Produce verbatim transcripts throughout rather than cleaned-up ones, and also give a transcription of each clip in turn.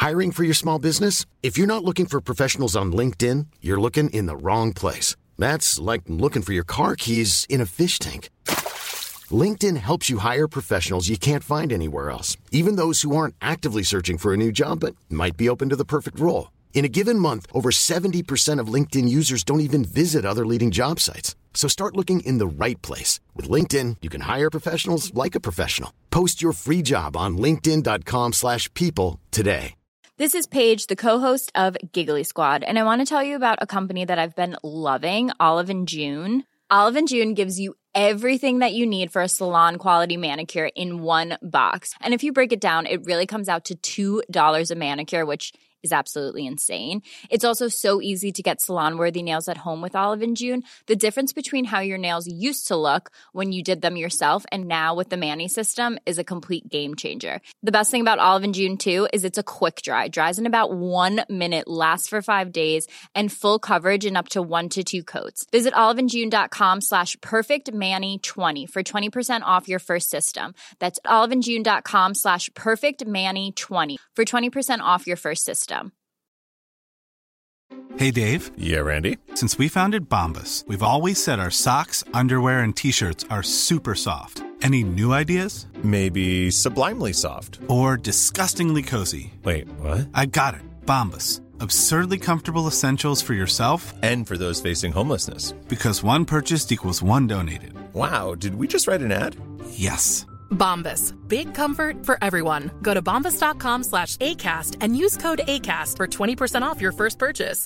Hiring for your small business? If you're not looking for professionals on LinkedIn, you're looking in the wrong place. That's like looking for your car keys in a fish tank. LinkedIn helps you hire professionals you can't find anywhere else, even those who aren't actively searching for a new job but might be open to the perfect role. In a given month, over seventy percent of LinkedIn users don't even visit other leading job sites. So start looking in the right place. With LinkedIn, you can hire professionals like a professional. Post your free job on linkedin.com slash people today. This is Paige, the co-host of Giggly Squad, and I want to tell you about a company that I've been loving, Olive and June. Olive and June gives you everything that you need for a salon-quality manicure in one box. And if you break it down, it really comes out to two dollars a manicure, which is absolutely insane. It's also so easy to get salon-worthy nails at home with Olive and June. The difference between how your nails used to look when you did them yourself and now with the Mani system is a complete game changer. The best thing about Olive and June, too, is it's a quick dry. Dries in about one minute, lasts for five days, and full coverage in up to one to two coats. Visit oliveandjune.com slash perfectmani20 for twenty percent off your first system. That's oliveandjune.com slash perfectmani20 for twenty percent off your first system. Hey, Dave. Yeah, Randy. Since we founded Bombas, we've always said our socks, underwear, and T-shirts are super soft. Any new ideas? Maybe sublimely soft. Or disgustingly cozy. Wait, what? I got it. Bombas. Absurdly comfortable essentials for yourself and for those facing homelessness. Because one purchased equals one donated. Wow, did we just write an ad? Yes. Bombas. Big comfort for everyone. Go to bombas.com slash ACAST and use code ACAST for twenty percent off your first purchase.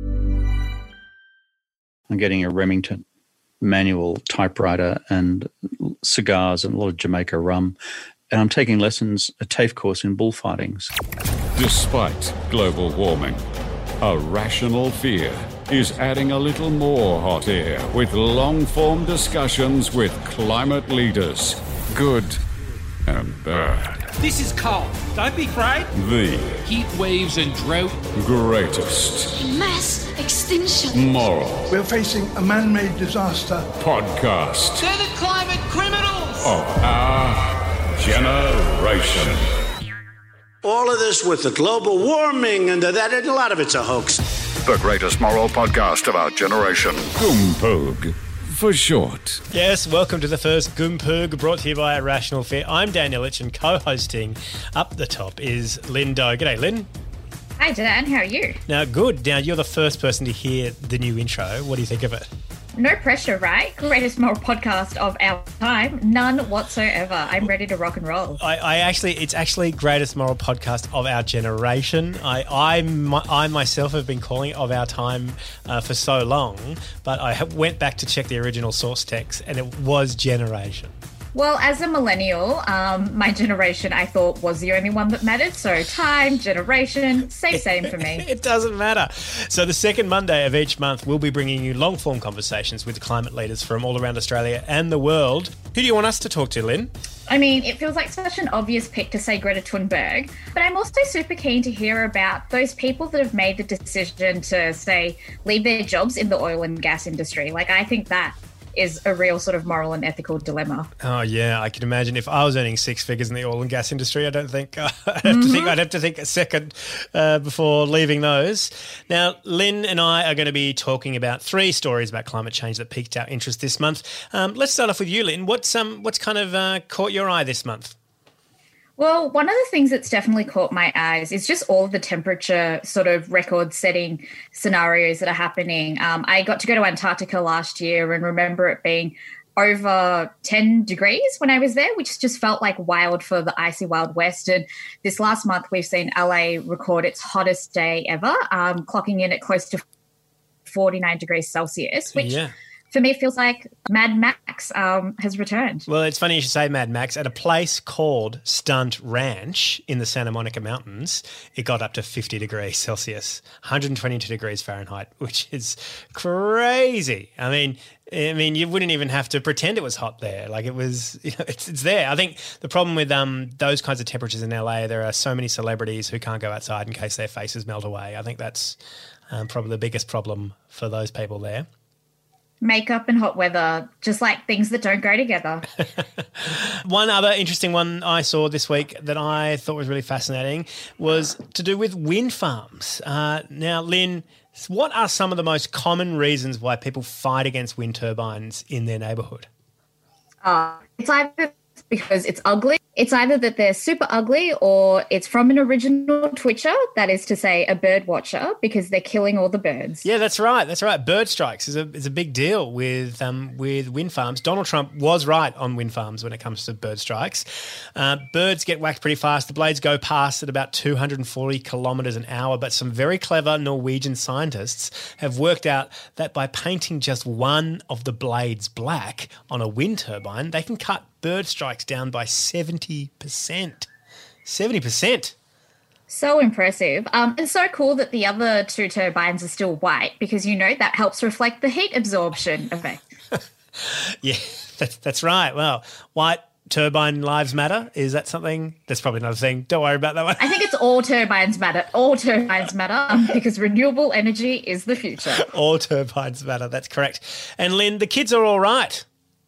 I'm getting a Remington manual typewriter and cigars and a lot of Jamaica rum. And I'm taking lessons, a TAFE course in bullfightings. Despite global warming, a rational fear is adding a little more hot air with long-form discussions with climate leaders. Good and bad. This is cold. Don't be afraid. The heat waves and drought. Greatest. Mass extinction. Moral. We're facing a man-made disaster. Podcast. They're the climate criminals. Of our generation. All of this with the global warming and that, and a lot of it's a hoax. The greatest moral podcast of our generation. Goompoog. For short. Yes, welcome to the first Goompoog, brought to you by Rational Fear. I'm Daniel Litch, and co-hosting up the top is Lynn Doe. G'day, Lynn. Hi, Dan. How are you? Now, good. Now, you're the first person to hear the new intro. What do you think of it? No pressure, right? Greatest moral podcast of our time. None whatsoever. I'm ready to rock and roll. I, I actually, it's actually greatest moral podcast of our generation. I, I, I myself have been calling it of our time uh, for so long, but I went back to check the original source text, and it was generation. Well, as a millennial, um, my generation, I thought, was the only one that mattered. So time, generation, same, same for me. It doesn't matter. So the second Monday of each month, we'll be bringing you long-form conversations with climate leaders from all around Australia and the world. Who do you want us to talk to, Lynn? I mean, it feels like such an obvious pick to say Greta Thunberg, but I'm also super keen to hear about those people that have made the decision to, say, leave their jobs in the oil and gas industry. Like, I think that is a real sort of moral and ethical dilemma. Oh yeah, I can imagine if I was earning six figures in the oil and gas industry, I don't think uh, I'd have mm-hmm. to think I'd have to think a second uh, before leaving those. Now, Lynn and I are going to be talking about three stories about climate change that piqued our interest this month. Um, let's start off with you, Lynn. What's um what's kind of uh, caught your eye this month? Well, one of the things that's definitely caught my eyes is just all of the temperature sort of record-setting scenarios that are happening. Um, I got to go to Antarctica last year and remember it being over ten degrees when I was there, which just felt like wild for the icy Wild West. And this last month, we've seen L A record its hottest day ever, um, clocking in at close to forty-nine degrees Celsius, which yeah. for me feels like Mad Max um, has returned. Well, it's funny you should say Mad Max. At a place called Stunt Ranch in the Santa Monica Mountains, it got up to fifty degrees Celsius, one hundred twenty-two degrees Fahrenheit, which is crazy. I mean, I mean, you wouldn't even have to pretend it was hot there. Like it was, you know, it's, it's there. I think the problem with um, those kinds of temperatures in L A, there are so many celebrities who can't go outside in case their faces melt away. I think that's um, probably the biggest problem for those people there. Makeup and hot weather, just like things that don't go together. One other interesting one I saw this week that I thought was really fascinating was to do with wind farms. Uh, now, Lynn, what are some of the most common reasons why people fight against wind turbines in their neighbourhood? Uh, it's either because it's ugly. It's either that they're super ugly or it's from an original twitcher, that is to say a bird watcher, because they're killing all the birds. Yeah, that's right. That's right. Bird strikes is a is a big deal with um, with wind farms. Donald Trump was right on wind farms when it comes to bird strikes. Uh, birds get whacked pretty fast. The blades go past at about two hundred forty kilometres an hour, but some very clever Norwegian scientists have worked out that by painting just one of the blades black on a wind turbine, they can cut bird strikes down by seventy percent. seventy percent. So impressive. Um, it's so cool that the other two turbines are still white because, you know, that helps reflect the heat absorption effect. Yeah, that's, that's right. Well, white turbine lives matter. Is that something? That's probably another thing. Don't worry about that one. I think it's all turbines matter. All turbines matter um, because renewable energy is the future. All turbines matter. That's correct. And Lynn, the kids are all right.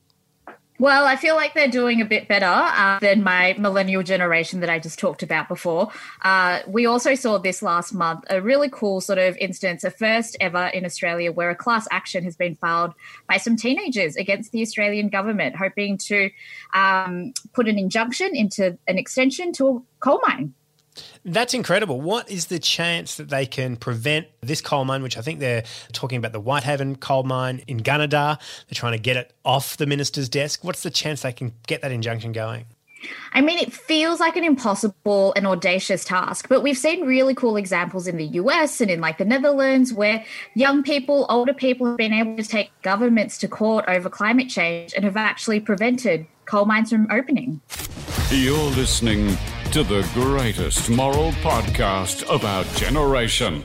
Well, I feel like they're doing a bit better uh, than my millennial generation that I just talked about before. Uh, we also saw this last month, a really cool sort of instance, a first ever in Australia where a class action has been filed by some teenagers against the Australian government, hoping to um, put an injunction into an extension to a coal mine. That's incredible. What is the chance that they can prevent this coal mine, which I think they're talking about the Whitehaven coal mine in Gunnedah? They're trying to get it off the minister's desk. What's the chance they can get that injunction going? I mean, it feels like an impossible and audacious task, but we've seen really cool examples in the U S and in like the Netherlands where young people, older people have been able to take governments to court over climate change and have actually prevented coal mines from opening. You're listening to the greatest moral podcast of our generation.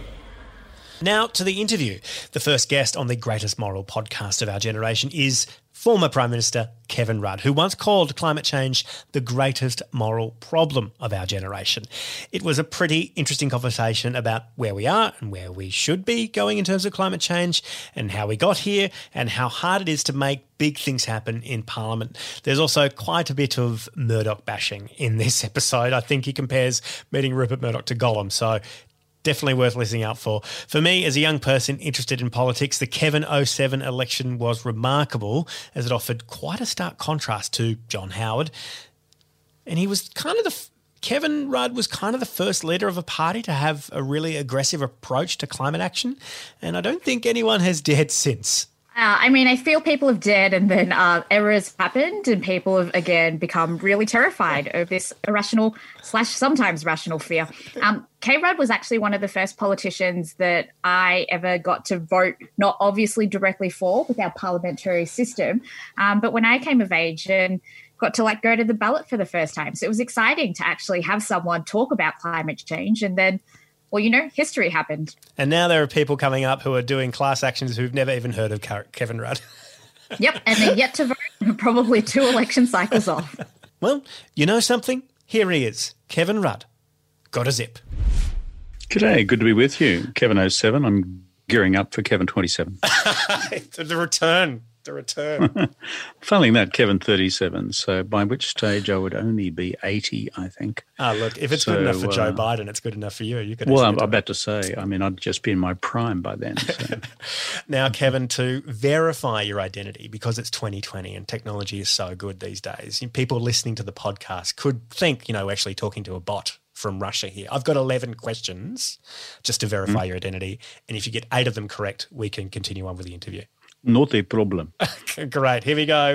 Now to the interview. The first guest on the greatest moral podcast of our generation is former Prime Minister Kevin Rudd, who once called climate change the greatest moral problem of our generation. It was a pretty interesting conversation about where we are and where we should be going in terms of climate change and how we got here and how hard it is to make big things happen in Parliament. There's also quite a bit of Murdoch bashing in this episode. I think he compares meeting Rupert Murdoch to Gollum, so definitely worth listening out for. For me, as a young person interested in politics, the Kevin oh seven election was remarkable as it offered quite a stark contrast to John Howard. And he was kind of the... Kevin Rudd was kind of the first leader of a party to have a really aggressive approach to climate action, and I don't think anyone has dared since. Uh, I mean, I feel people have dared and then uh, errors happened and people have, again, become really terrified of this irrational slash sometimes rational fear. Um, K. Rudd was actually one of the first politicians that I ever got to vote, not obviously directly for with our parliamentary system, um, but when I came of age and got to like go to the ballot for the first time. So it was exciting to actually have someone talk about climate change and then, well, you know, history happened. And now there are people coming up who are doing class actions who've never even heard of Kevin Rudd. Yep, and they're yet to vote, probably two election cycles off. Well, you know something? Here he is, Kevin Rudd. Got a zip. G'day, good to be with you. Kevin oh seven, I'm gearing up for Kevin twenty-seven. The return. The return. Failing that, Kevin thirty-seven. So by which stage I would only be eighty, I think. Ah, look, if it's so, good enough for uh, Joe Biden, it's good enough for you. You can. Well, I'm about to say, I mean, I'd just be in my prime by then. So. Now, Kevin, to verify your identity, because it's twenty twenty and technology is so good these days, people listening to the podcast could think, you know, we're actually talking to a bot from Russia here. I've got eleven questions just to verify mm. your identity. And if you get eight of them correct, we can continue on with the interview. Not a problem. Great. Here we go.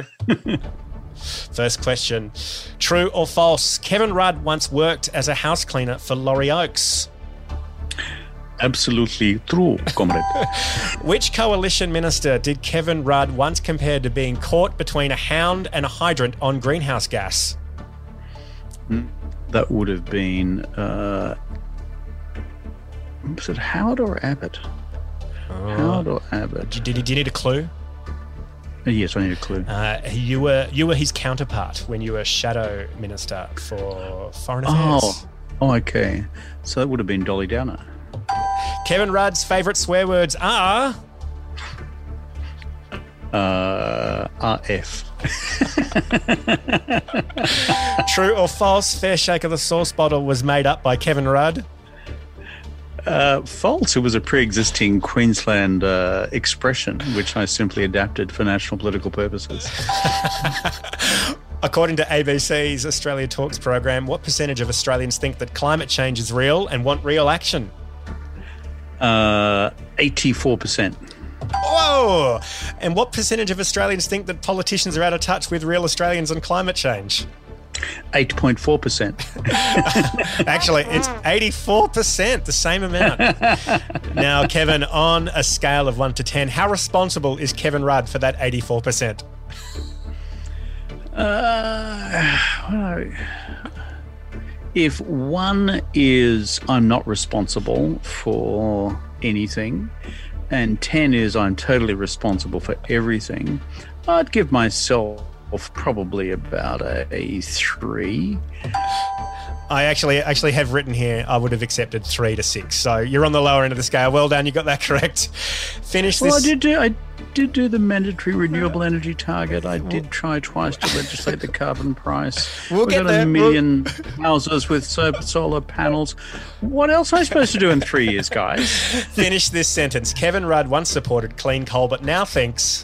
First question. True or false? Kevin Rudd once worked as a house cleaner for Laurie Oakes. Absolutely true, comrade. Which coalition minister did Kevin Rudd once compare to being caught between a hound and a hydrant on greenhouse gas? That would have been, uh, was it Howard or Abbott? Oh. Howard or Abbott? Do you, do you need a clue? Uh, yes, I need a clue. Uh, you were you were his counterpart when you were shadow minister for foreign affairs. Oh, oh okay. So that would have been Dolly Downer. Kevin Rudd's favourite swear words are? Uh, Uh, R F. True or false, Fair Shake of the Sauce Bottle was made up by Kevin Rudd? Uh, false. It was a pre-existing Queensland uh, expression, which I simply adapted for national political purposes. According to A B C's Australia Talks program, what percentage of Australians think that climate change is real and want real action? Uh, eighty-four percent. Whoa! And what percentage of Australians think that politicians are out of touch with real Australians on climate change? eight point four percent. Actually, it's eighty-four percent, the same amount. Now, Kevin, on a scale of one to ten, how responsible is Kevin Rudd for that eighty-four percent? Uh, well, if one is I'm not responsible for anything, and ten is I'm totally responsible for everything, I'd give myself probably about a, a three. I actually actually have written here I would have accepted three to six. So you're on the lower end of the scale. Well done, you got that correct. Finish this. Well, I did do I did do the mandatory renewable energy target. I did try twice to legislate the carbon price. We'll We've get got there. a million houses with solar panels. What else am I supposed to do in three years, guys? Finish this sentence. Kevin Rudd once supported clean coal, but now thinks.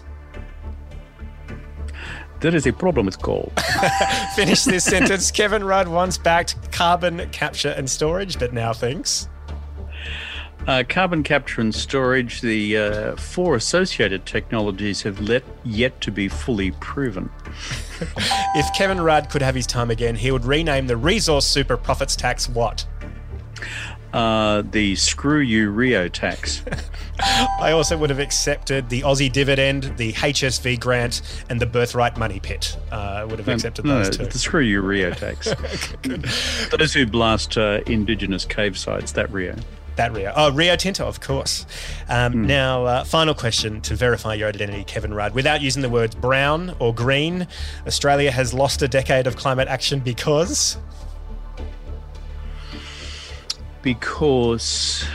There is a problem with coal. Finish this sentence. Kevin Rudd once backed carbon capture and storage, but now thinks. Uh, carbon capture and storage, the uh, four associated technologies have let, yet to be fully proven. If Kevin Rudd could have his time again, he would rename the resource super profits tax what? Uh, the screw you Rio tax. I also would have accepted the Aussie dividend, the H S V grant, and the birthright money pit. Uh, I would have accepted no, those no, two. The screw you Rio tax. Those who blast uh, indigenous cave sites, that Rio. That Rio. Oh, Rio Tinto, of course. Um, Mm. Now, uh, final question to verify your identity, Kevin Rudd. Without using the words brown or green, Australia has lost a decade of climate action because... Because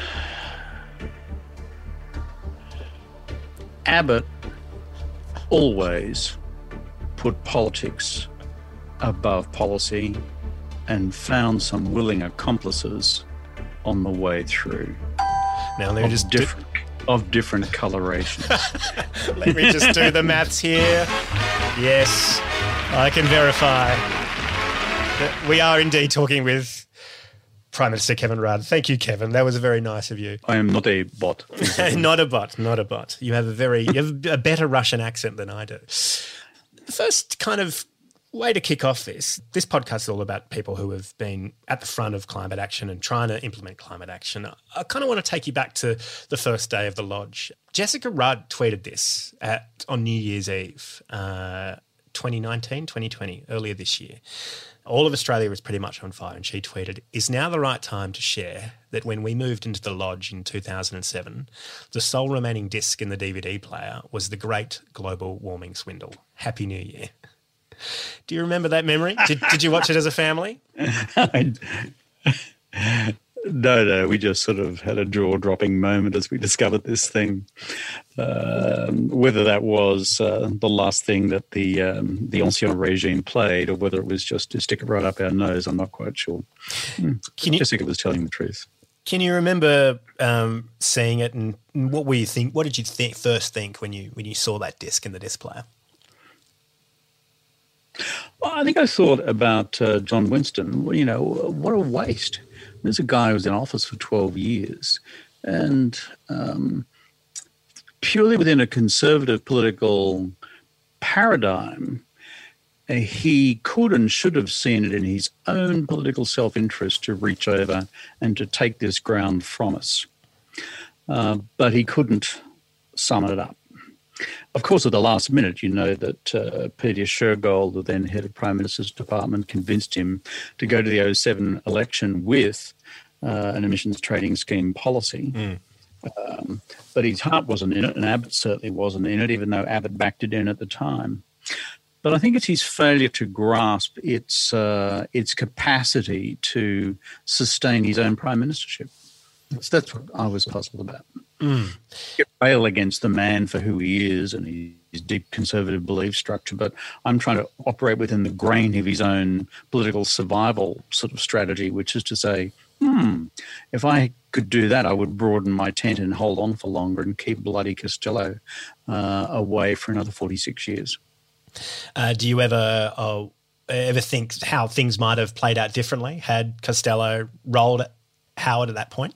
Abbott always put politics above policy and found some willing accomplices on the way through. Now, let me just different of different colorations. Let me just do the maths here. Yes, I can verify that we are indeed talking with Prime Minister Kevin Rudd. Thank you, Kevin. That was very nice of you. I am not a bot. Not a bot, not a bot. You have a very, you have a better Russian accent than I do. The first kind of way to kick off this, this podcast is all about people who have been at the front of climate action and trying to implement climate action. I kind of want to take you back to the first day of the Lodge. Jessica Rudd tweeted this at on New Year's Eve, uh, twenty nineteen, twenty twenty, earlier this year. All of Australia was pretty much on fire, and she tweeted, "Is now the right time to share that when we moved into the Lodge in two thousand seven, the sole remaining disc in the D V D player was the Great Global Warming Swindle. Happy New Year." Do you remember that memory? Did, did you watch it as a family? No, no, we just sort of had a jaw-dropping moment as we discovered this thing. Um, whether that was uh, the last thing that the um, the ancien regime played, or whether it was just to stick it right up our nose, I'm not quite sure. Mm. Can you, Jessica was telling the truth. Can you remember um, seeing it, and what were you think? What did you think first think when you when you saw that disc in the disc player? Well, I think I thought about uh, John Winston. Well, you know, what a waste. There's a guy who was in office for twelve years, and um, purely within a conservative political paradigm, uh, he could and should have seen it in his own political self-interest to reach over and to take this ground from us. Uh, but he couldn't sum it up. Of course, at the last minute, you know that uh, Peter Shergold, the then head of Prime Minister's Department, convinced him to go to the oh seven election with uh, an emissions trading scheme policy. Mm. Um, but his heart wasn't in it, and Abbott certainly wasn't in it, even though Abbott backed it in at the time. But I think it's his failure to grasp its uh, its capacity to sustain his own prime ministership. So that's what I was puzzled about. Mm. Rail against the man for who he is and deep conservative belief structure, but I'm trying to operate within the grain of his own political survival sort of strategy, which is to say, hmm, if I could do that, I would broaden my tent and hold on for longer and keep bloody Costello uh, away for another forty-six years. Uh, do you ever uh, ever think how things might have played out differently had Costello rolled Howard at that point?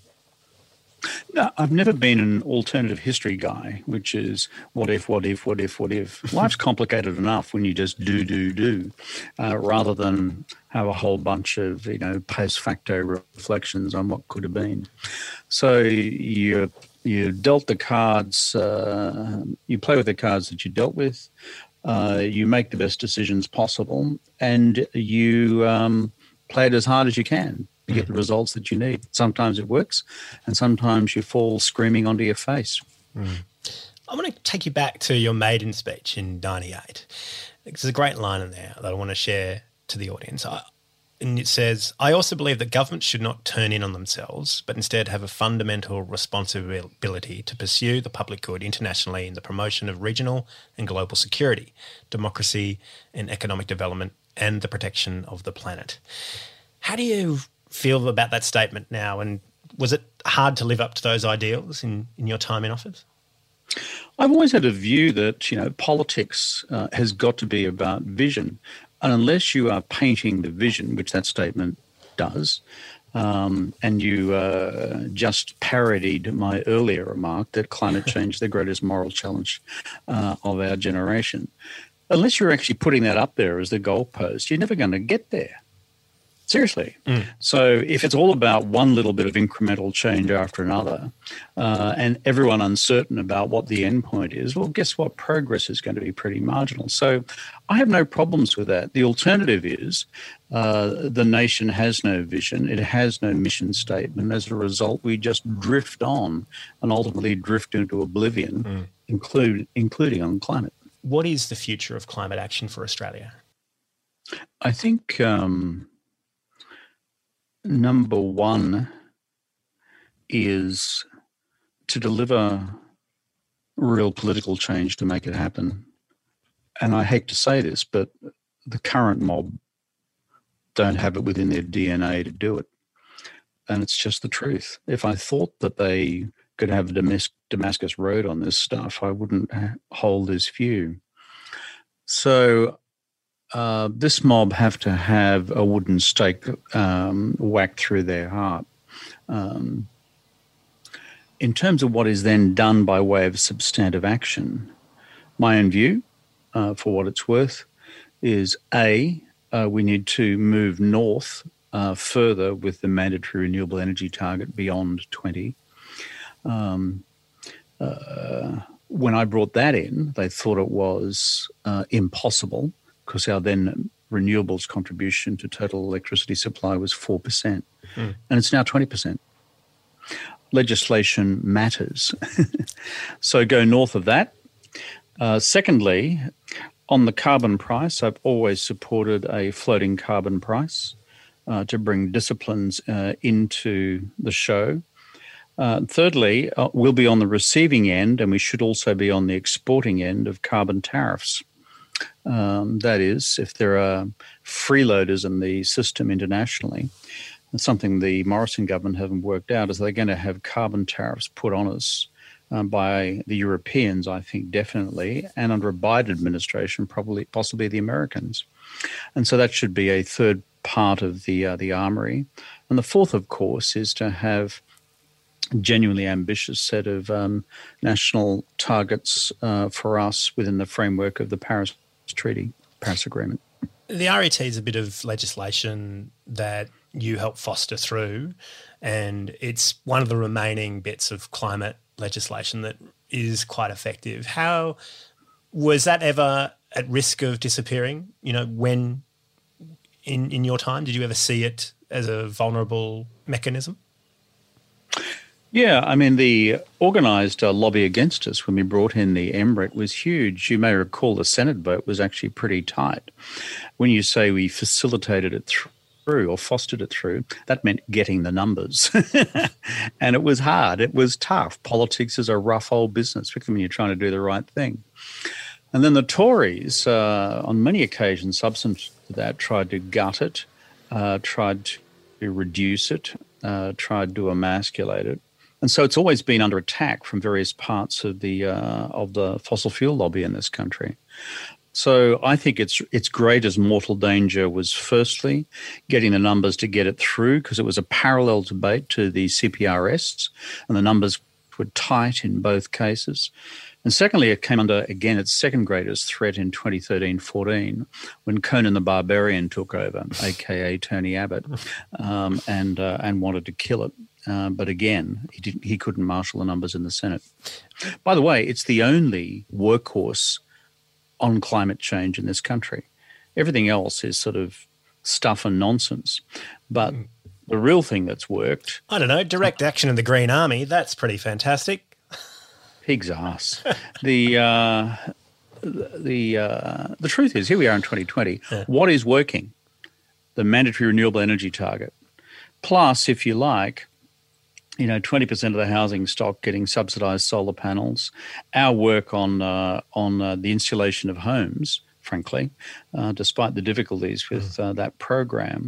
No, I've never been an alternative history guy, which is what if, what if, what if, what if. Life's complicated enough when you just do, do, do, uh, rather than have a whole bunch of, you know, post facto reflections on what could have been. So you you dealt the cards, uh, you play with the cards that you dealt with, uh, you make the best decisions possible, and you um, play it as hard as you can to get the results that you need. Sometimes it works, and sometimes you fall screaming onto your face. Mm. I want to take you back to your maiden speech in ninety-eight. There's a great line in there that I want to share to the audience. I, and it says, I also believe that governments should not turn in on themselves, but instead have a fundamental responsibility to pursue the public good internationally in the promotion of regional and global security, democracy and economic development, and the protection of the planet. How do you feel about that statement now, and was it hard to live up to those ideals in, in your time in office? I've always had a view that, you know, politics uh, has got to be about vision, and unless you are painting the vision, which that statement does, um, and you uh, just parodied my earlier remark that climate change is the greatest moral challenge uh, of our generation, unless you're actually putting that up there as the goalpost, you're never going to get there. Seriously. Mm. So if it's all about one little bit of incremental change after another, uh, and everyone uncertain about what the end point is, well, guess what? Progress is going to be pretty marginal. So I have no problems with that. The alternative is uh, the nation has no vision. It has no mission statement. As a result, we just drift on and ultimately drift into oblivion, mm. include, including on climate. What is the future of climate action for Australia? I think... Um, Number one is to deliver real political change to make it happen. And I hate to say this, but the current mob don't have it within their D N A to do it. And it's just the truth. If I thought that they could have a Damascus Road on this stuff, I wouldn't hold this view. So Uh, this mob have to have a wooden stake um, whacked through their heart. Um, in terms of what is then done by way of substantive action, my own view, uh, for what it's worth, is A, uh, we need to move north uh, further with the mandatory renewable energy target beyond twenty. Um, uh, when I brought that in, they thought it was uh, impossible, because our then renewables contribution to total electricity supply was four percent, mm. and it's now twenty percent. Legislation matters. So go north of that. Uh, secondly, on the carbon price, I've always supported a floating carbon price uh, to bring disciplines uh, into the show. Uh, thirdly, uh, we'll be on the receiving end, and we should also be on the exporting end of carbon tariffs. Um, that is, if there are freeloaders in the system internationally, and something the Morrison government haven't worked out is they're going to have carbon tariffs put on us um, by the Europeans, I think, definitely, and under a Biden administration, probably, possibly the Americans. And so that should be a third part of the uh, the armory. And the fourth, of course, is to have a genuinely ambitious set of um, national targets uh, for us within the framework of the Paris Treaty, Paris Agreement. The R E T is a bit of legislation that you help foster through, and it's one of the remaining bits of climate legislation that is quite effective. How was that ever at risk of disappearing? You know, when in in your time, did you ever see it as a vulnerable mechanism? Yeah, I mean, the organised uh, lobby against us when we brought in the M R E T was huge. You may recall the Senate vote was actually pretty tight. When you say we facilitated it through or fostered it through, that meant getting the numbers. And it was hard. It was tough. Politics is a rough old business, particularly when you're trying to do the right thing. And then the Tories, uh, on many occasions, subsequent to that, tried to gut it, uh, tried to reduce it, uh, tried to emasculate it. And so it's always been under attack from various parts of the uh, of the fossil fuel lobby in this country. So I think its its greatest mortal danger was firstly getting the numbers to get it through, because it was a parallel debate to the C P R S, and the numbers were tight in both cases. And secondly, it came under, again, its second greatest threat in twenty thirteen fourteen when Conan the Barbarian took over, a k a. Tony Abbott, um, and uh, and wanted to kill it. Uh, but again, he didn't, he couldn't marshal the numbers in the Senate. By the way, it's the only workhorse on climate change in this country. Everything else is sort of stuff and nonsense. But the real thing that's worked... I don't know, direct action in the Green Army, that's pretty fantastic. Pig's ass. the uh, the uh, the truth is, here we are in twenty twenty. Yeah. What is working? The mandatory renewable energy target. Plus, if you like, you know, twenty percent of the housing stock getting subsidised solar panels. Our work on uh, on uh, the installation of homes, frankly, uh, despite the difficulties with uh, that program,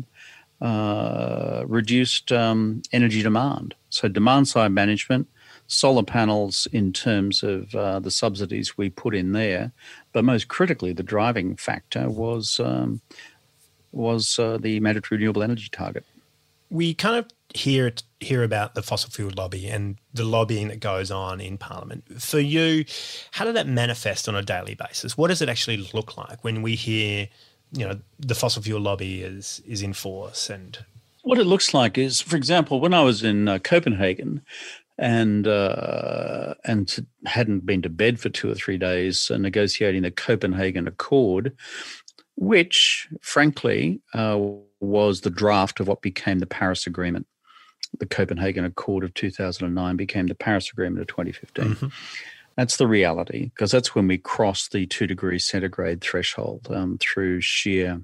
uh, reduced um, energy demand. So demand side management. Solar panels in terms of uh, the subsidies we put in there, but most critically, the driving factor was um, was uh, the mandatory renewable energy target. We kind of hear hear about the fossil fuel lobby and the lobbying that goes on in Parliament. For you, how did that manifest on a daily basis? What does it actually look like when we hear, you know, the fossil fuel lobby is is in force? And what it looks like is, for example, when I was in uh, Copenhagen. And uh, and to, hadn't been to bed for two or three days, uh, negotiating the Copenhagen Accord, which, frankly, uh, was the draft of what became the Paris Agreement. The Copenhagen Accord of two thousand nine became the Paris Agreement of twenty fifteen. Mm-hmm. That's the reality, because that's when we crossed the two degrees centigrade threshold um, through sheer...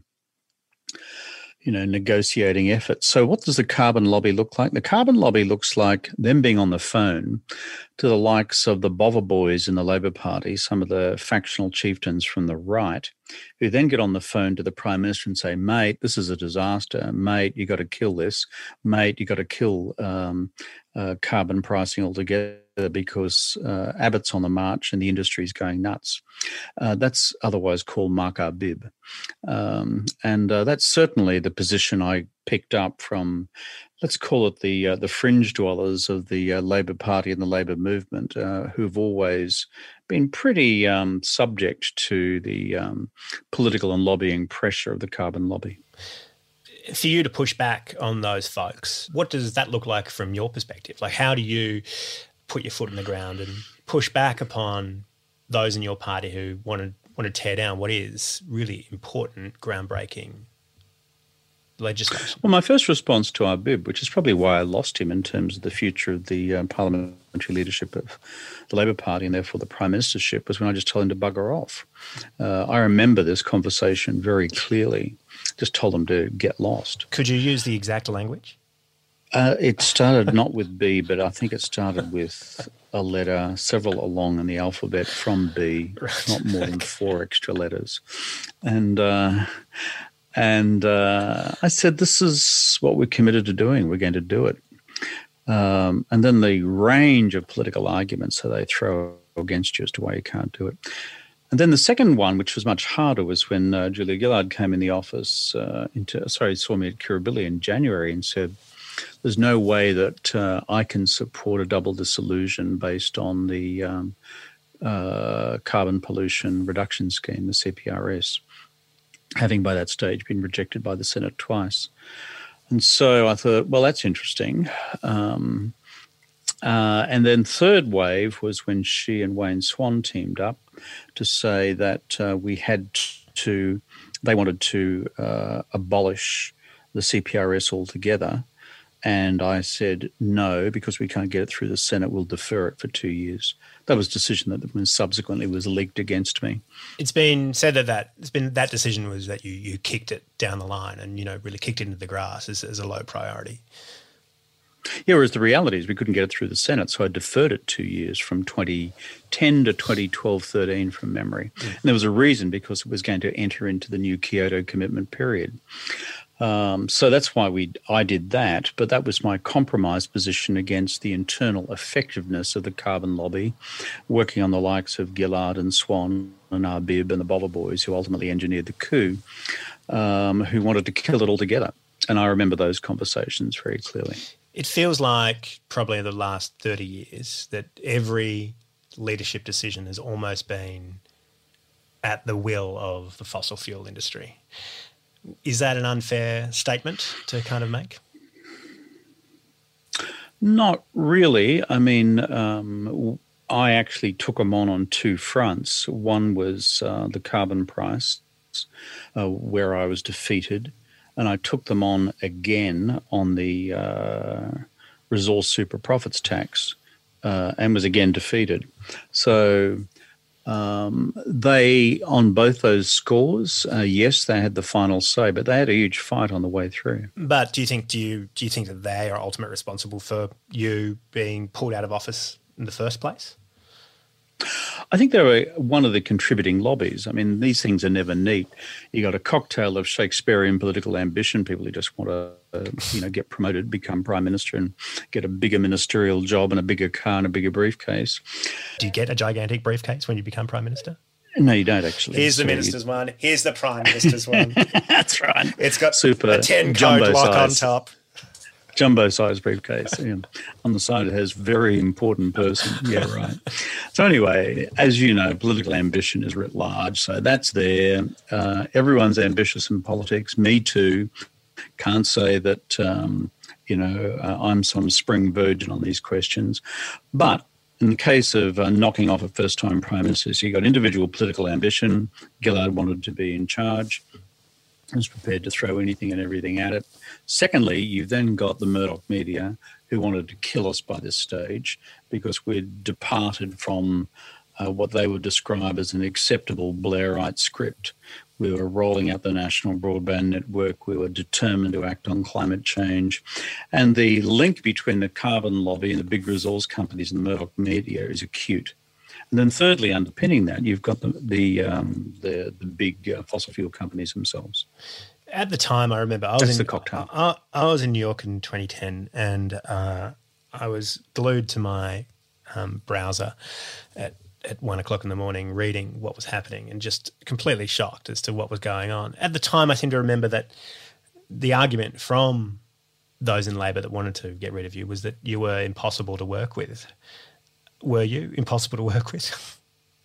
you know, negotiating effort. So what does the carbon lobby look like? The carbon lobby looks like them being on the phone to the likes of the Bother boys in the Labor Party, some of the factional chieftains from the right, who then get on the phone to the Prime Minister and say, mate, this is a disaster. Mate, you got to kill this. Mate, you got to kill um, uh, carbon pricing altogether, because uh, Abbott's on the march and the industry's going nuts. Uh, that's otherwise called marque bib. Um, and uh, that's certainly the position I picked up from, let's call it the uh, the fringe dwellers of the uh, Labor Party and the Labor movement, uh, who've always been pretty um, subject to the um, political and lobbying pressure of the carbon lobby. For you to push back on those folks, what does that look like from your perspective? Like, how do you put your foot in the ground and push back upon those in your party who want to want to tear down what is really important, groundbreaking legislation? Well, my first response to Arbib, which is probably why I lost him in terms of the future of the uh, parliamentary leadership of the Labor Party and therefore the Prime Ministership, was when I just told him to bugger off. Uh, I remember this conversation very clearly. Just told him to get lost. Could you use the exact language? Uh, it started not with B, but I think it started with a letter, several along in the alphabet from B, right. Not more than four extra letters. And uh, and uh, I said, this is what we're committed to doing. We're going to do it. Um, and then the range of political arguments that they throw against you as to why you can't do it. And then the second one, which was much harder, was when uh, Julia Gillard came in the office, uh, into sorry, saw me at Kirribilli in January and said, there's no way that uh, I can support a double dissolution based on the um, uh, carbon pollution reduction scheme, the C P R S, having by that stage been rejected by the Senate twice. And so I thought, well, that's interesting. Um, uh, and then third wave was when she and Wayne Swan teamed up to say that uh, we had to, they wanted to uh, abolish the C P R S altogether. And I said, no, because we can't get it through the Senate, we'll defer it for two years. That was a decision that subsequently was leaked against me. It's been said that that, it's been, that decision was that you, you kicked it down the line and, you know, really kicked it into the grass as, as a low priority. Yeah, whereas the reality is we couldn't get it through the Senate, so I deferred it two years from twenty ten to twenty twelve thirteen from memory. Mm. And there was a reason, because it was going to enter into the new Kyoto commitment period. Um, so that's why we I did that, but that was my compromise position against the internal effectiveness of the carbon lobby, working on the likes of Gillard and Swan and Arbib and the Boller Boys, who ultimately engineered the coup, um, who wanted to kill it altogether. And I remember those conversations very clearly. It feels like probably in the last thirty years that every leadership decision has almost been at the will of the fossil fuel industry. Is that an unfair statement to kind of make? Not really. I mean, um, I actually took them on on two fronts. One was uh, the carbon price, uh, where I was defeated, and I took them on again on the uh, resource super profits tax uh, and was again defeated. So um, they, on both those scores, uh, yes, they had the final say, but they had a huge fight on the way through. But do you think do you do you think that they are ultimately responsible for you being pulled out of office in the first place? I think they were one of the contributing lobbies. I mean, these things are never neat. You got a cocktail of Shakespearean political ambition, people who just want to, uh, you know, get promoted, become prime minister and get a bigger ministerial job and a bigger car and a bigger briefcase. Do you get a gigantic briefcase when you become prime minister? No, you don't actually. Here's the minister's one. Here's the prime minister's one. That's right. It's got Super a ten code lock size. On top. Jumbo-sized briefcase. Yeah. On the side, it has very important person. Yeah, right. So anyway, as you know, political ambition is writ large. So that's there. Uh, everyone's ambitious in politics. Me too. Can't say that, um, you know, uh, I'm some spring virgin on these questions. But in the case of uh, knocking off a first-time prime minister, so you got individual political ambition. Gillard wanted to be in charge. I was prepared to throw anything and everything at it. Secondly, you've then got the Murdoch media who wanted to kill us by this stage because we'd departed from uh, what they would describe as an acceptable Blairite script. We were rolling out the national broadband network. We were determined to act on climate change. And the link between the carbon lobby and the big resource companies and the Murdoch media is acute. And then thirdly, underpinning that, you've got the the um, the, the big uh, fossil fuel companies themselves. At the time, I remember I was That's in the cocktail. I, I was in New York in twenty ten, and uh, I was glued to my um, browser at at one o'clock in the morning, reading what was happening, and just completely shocked as to what was going on. At the time, I seem to remember that the argument from those in Labor that wanted to get rid of you was that you were impossible to work with. Were you impossible to work with?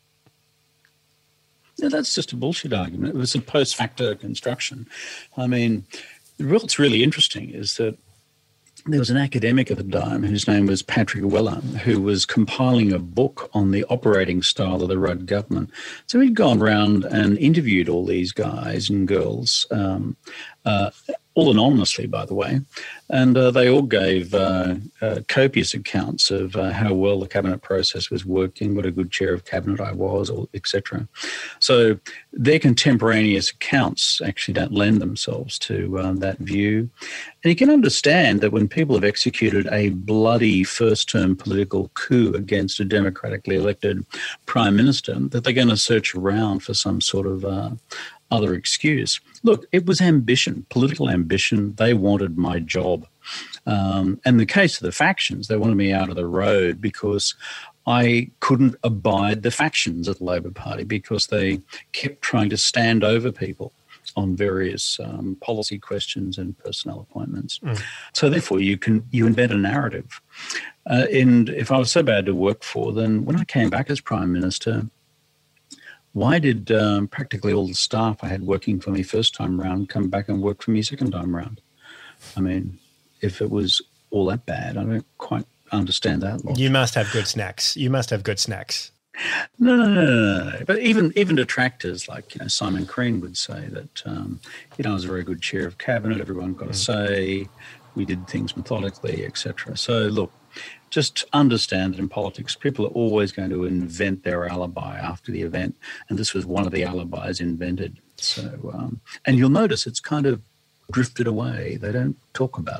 No, that's just a bullshit argument. It was a post facto construction. I mean, what's really interesting is that there was an academic at the time whose name was Patrick Weller, who was compiling a book on the operating style of the Rudd government. So he'd gone around and interviewed all these guys and girls, um, uh, all anonymously, by the way, and uh, they all gave uh, uh, copious accounts of uh, how well the cabinet process was working, what a good chair of cabinet I was, et cetera. So their contemporaneous accounts actually don't lend themselves to uh, that view. And you can understand that when people have executed a bloody first-term political coup against a democratically elected prime minister, that they're going to search around for some sort of uh, other excuse. Look, it was ambition, political ambition. They wanted my job. Um, and in the case of the factions, they wanted me out of the road because I couldn't abide the factions at the Labor Party because they kept trying to stand over people on various um, policy questions and personnel appointments. Mm. So therefore, you can you invent a narrative. Uh, and if I was so bad to work for, then when I came back as Prime Minister, why did um, practically all the staff I had working for me first time round come back and work for me second time round? I mean, if it was all that bad, I don't quite understand that logic. You must have good snacks. You must have good snacks. No, no, no, no, no. But even even detractors like, you know, Simon Crean would say that, um, you know, I was a very good chair of cabinet. Everyone got a say. We did things methodically, et cetera. So look, just understand that in politics, people are always going to invent their alibi after the event, and this was one of the alibis invented. So, um, and you'll notice it's kind of drifted away. They don't talk about it.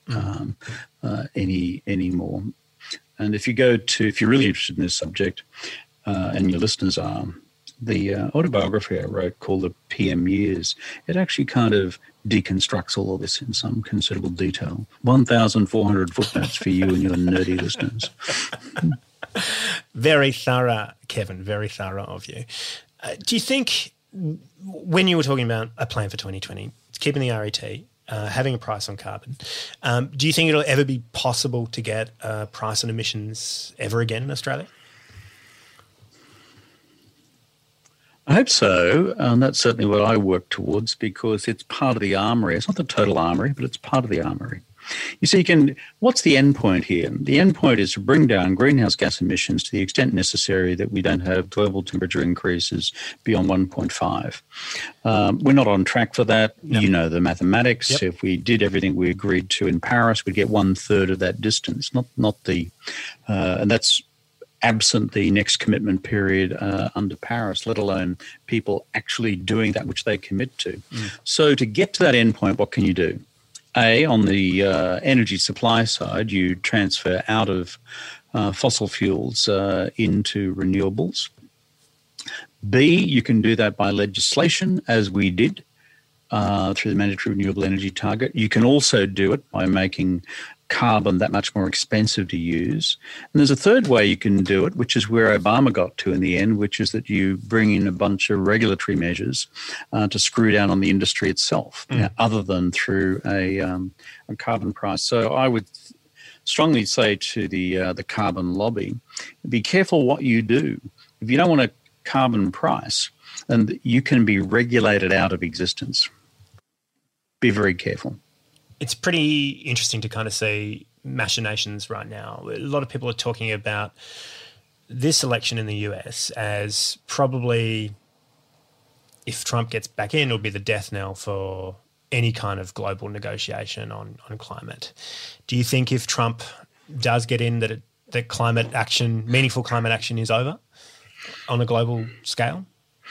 um, uh, any anymore. And if you go to, if you're really interested in this subject, uh, and your listeners are, the uh, autobiography I wrote called The P M Years, it actually kind of deconstructs all of this in some considerable detail. one thousand four hundred footnotes for you and your nerdy listeners. Very thorough, Kevin, very thorough of you. Uh, do you think when you were talking about a plan for twenty twenty, keeping the R E T, uh, having a price on carbon, um, do you think it'll ever be possible to get a price on emissions ever again in Australia? I hope so, and that's certainly what I work towards, because it's part of the armoury. It's not the total armoury, but it's part of the armoury. You see, you can, what's the end point here? The end point is to bring down greenhouse gas emissions to the extent necessary that we don't have global temperature increases beyond one point five. Um, we're not on track for that. No. You know the mathematics. Yep. If we did everything we agreed to in Paris, we'd get one third of that distance. Not, not the, uh, and that's absent the next commitment period uh, under Paris, let alone people actually doing that which they commit to. Mm. So to get to that endpoint, what can you do? A, on the uh, energy supply side, you transfer out of uh, fossil fuels uh, into renewables. B, you can do that by legislation, as we did uh, through the mandatory renewable energy target. You can also do it by making carbon that much more expensive to use. And there's a third way you can do it, which is where Obama got to in the end, which is that you bring in a bunch of regulatory measures uh, to screw down on the industry itself, mm. you know, other than through a, um, a carbon price. So I would strongly say to the uh, the carbon lobby, be careful what you do. If you don't want a carbon price, then you can be regulated out of existence. Be very careful. It's pretty interesting to kind of see machinations right now. A lot of people are talking about this election in the U S as probably, if Trump gets back in, it'll be the death knell for any kind of global negotiation on, on climate. Do you think if Trump does get in that, it, that climate action, meaningful climate action is over on a global scale?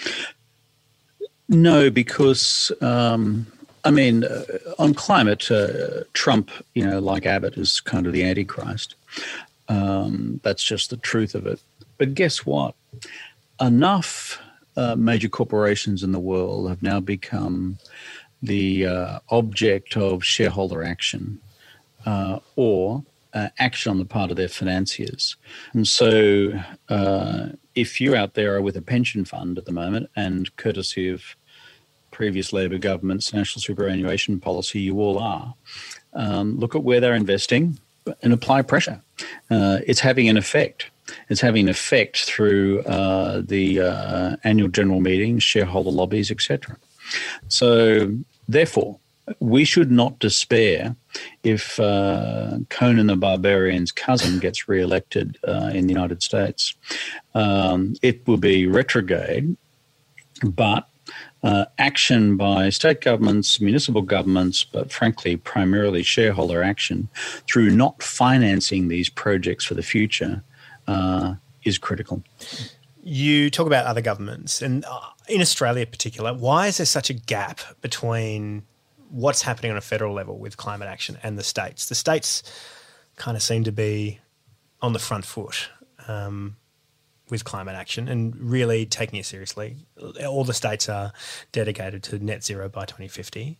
No, because... Um I mean, uh, on climate, uh, Trump, you know, like Abbott, is kind of the Antichrist. Um, that's just the truth of it. But guess what? Enough uh, major corporations in the world have now become the uh, object of shareholder action uh, or uh, action on the part of their financiers. And so uh, if you out there are with a pension fund at the moment, and courtesy of previous Labor government's national superannuation policy, you all are. Um, look at where they're investing and apply pressure. Uh, it's having an effect. It's having an effect through uh, the uh, annual general meetings, shareholder lobbies, et cetera. So, therefore, we should not despair if uh, Conan the Barbarian's cousin gets re-elected uh, in the United States. Um, it will be retrograde, but Uh, action by state governments, municipal governments, but frankly, primarily shareholder action through not financing these projects for the future uh, is critical. You talk about other governments, and in Australia in particular, why is there such a gap between what's happening on a federal level with climate action and the states? The states kind of seem to be on the front foot um, with climate action and really taking it seriously. All the states are dedicated to net zero by twenty fifty.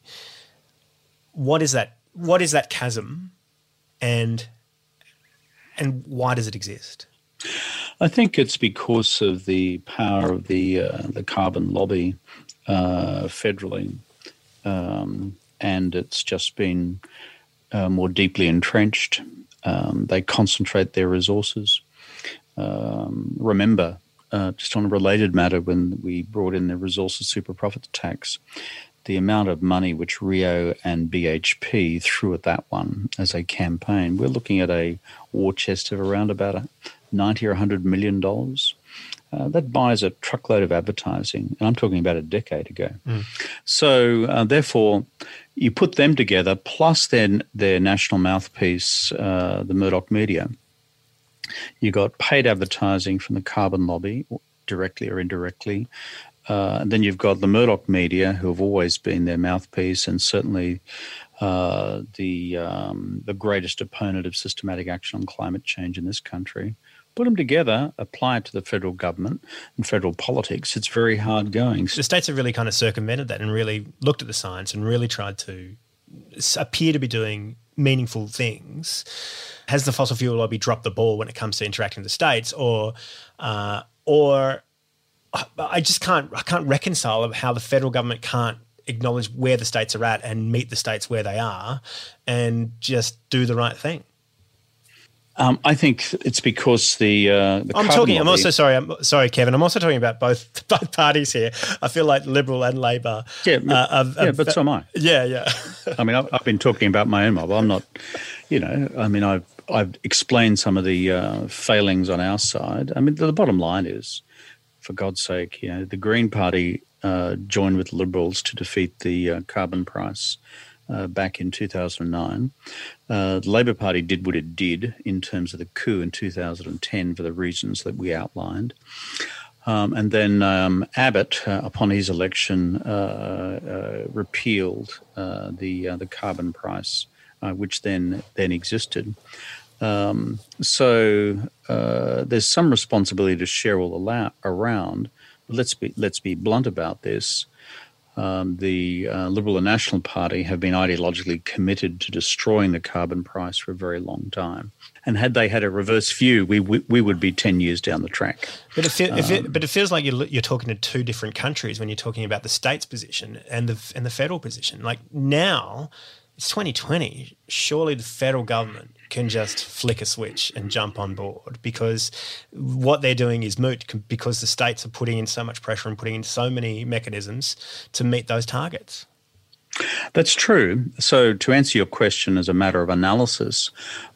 What is that? What is that chasm, and and why does it exist? I think it's because of the power of the uh, the carbon lobby uh, federally, um, and it's just been uh, more deeply entrenched. Um, they concentrate their resources. Um, remember, uh, just on a related matter, when we brought in the resources super profits tax, the amount of money which Rio and B H P threw at that one as a campaign, we're looking at a war chest of around about a ninety or one hundred million dollars. Uh, that buys a truckload of advertising, and I'm talking about a decade ago. Mm. So, uh, therefore, you put them together, plus then their national mouthpiece, uh, the Murdoch media. You got paid advertising from the carbon lobby, directly or indirectly. Uh, and then you've got the Murdoch media, who have always been their mouthpiece, and certainly uh, the um, the greatest opponent of systematic action on climate change in this country. Put them together, apply it to the federal government and federal politics. It's very hard going. The states have really kind of circumvented that and really looked at the science and really tried to appear to be doing meaningful things. Has the fossil fuel lobby dropped the ball when it comes to interacting with the states, or, uh, or I just can't I can't reconcile how the federal government can't acknowledge where the states are at and meet the states where they are, and just do the right thing. Um, I think it's because the, uh, the I'm talking. Lobby, I'm also sorry. I'm sorry, Kevin. I'm also talking about both both parties here. I feel like Liberal and Labor. Yeah, uh, are, yeah, are, but so am I. Yeah, yeah. I mean, I've, I've been talking about my own mob. I'm not, you know. I mean, I've I've explained some of the uh, failings on our side. I mean, the, the bottom line is, for God's sake, you know, the Green Party uh, joined with Liberals to defeat the uh, carbon price. Uh, back in two thousand nine. Uh, the Labor Party did what it did in terms of the coup in two thousand ten for the reasons that we outlined. Um, and then um, Abbott, uh, upon his election, uh, uh, repealed uh, the uh, the carbon price, uh, which then then existed. Um, so uh, there's some responsibility to share all allow- around. But let's be let's be blunt about this. Um, the uh, Liberal and National Party have been ideologically committed to destroying the carbon price for a very long time. And had they had a reverse view, we we, we would be ten years down the track. But it, feel, um, if it, but it feels like you're, you're talking to two different countries when you're talking about the state's position and the and the federal position. Like now, it's twenty twenty. Surely the federal government can just flick a switch and jump on board, because what they're doing is moot, because the states are putting in so much pressure and putting in so many mechanisms to meet those targets. That's true. So to answer your question as a matter of analysis,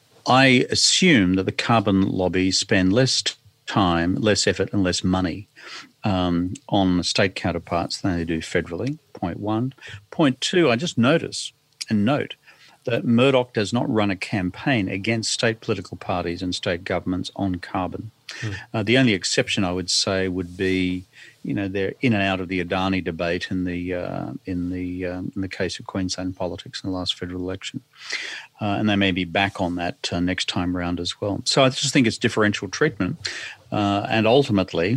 I assume that the carbon lobby spend less time, less effort and less money um, on state counterparts than they do federally, point one. Point two, I just notice and note that Murdoch does not run a campaign against state political parties and state governments on carbon. Mm. Uh, the only exception I would say would be, you know, they're in and out of the Adani debate in the uh, in the um, in the case of Queensland politics in the last federal election, uh, and they may be back on that uh, next time round as well. So I just think it's differential treatment, uh, and ultimately,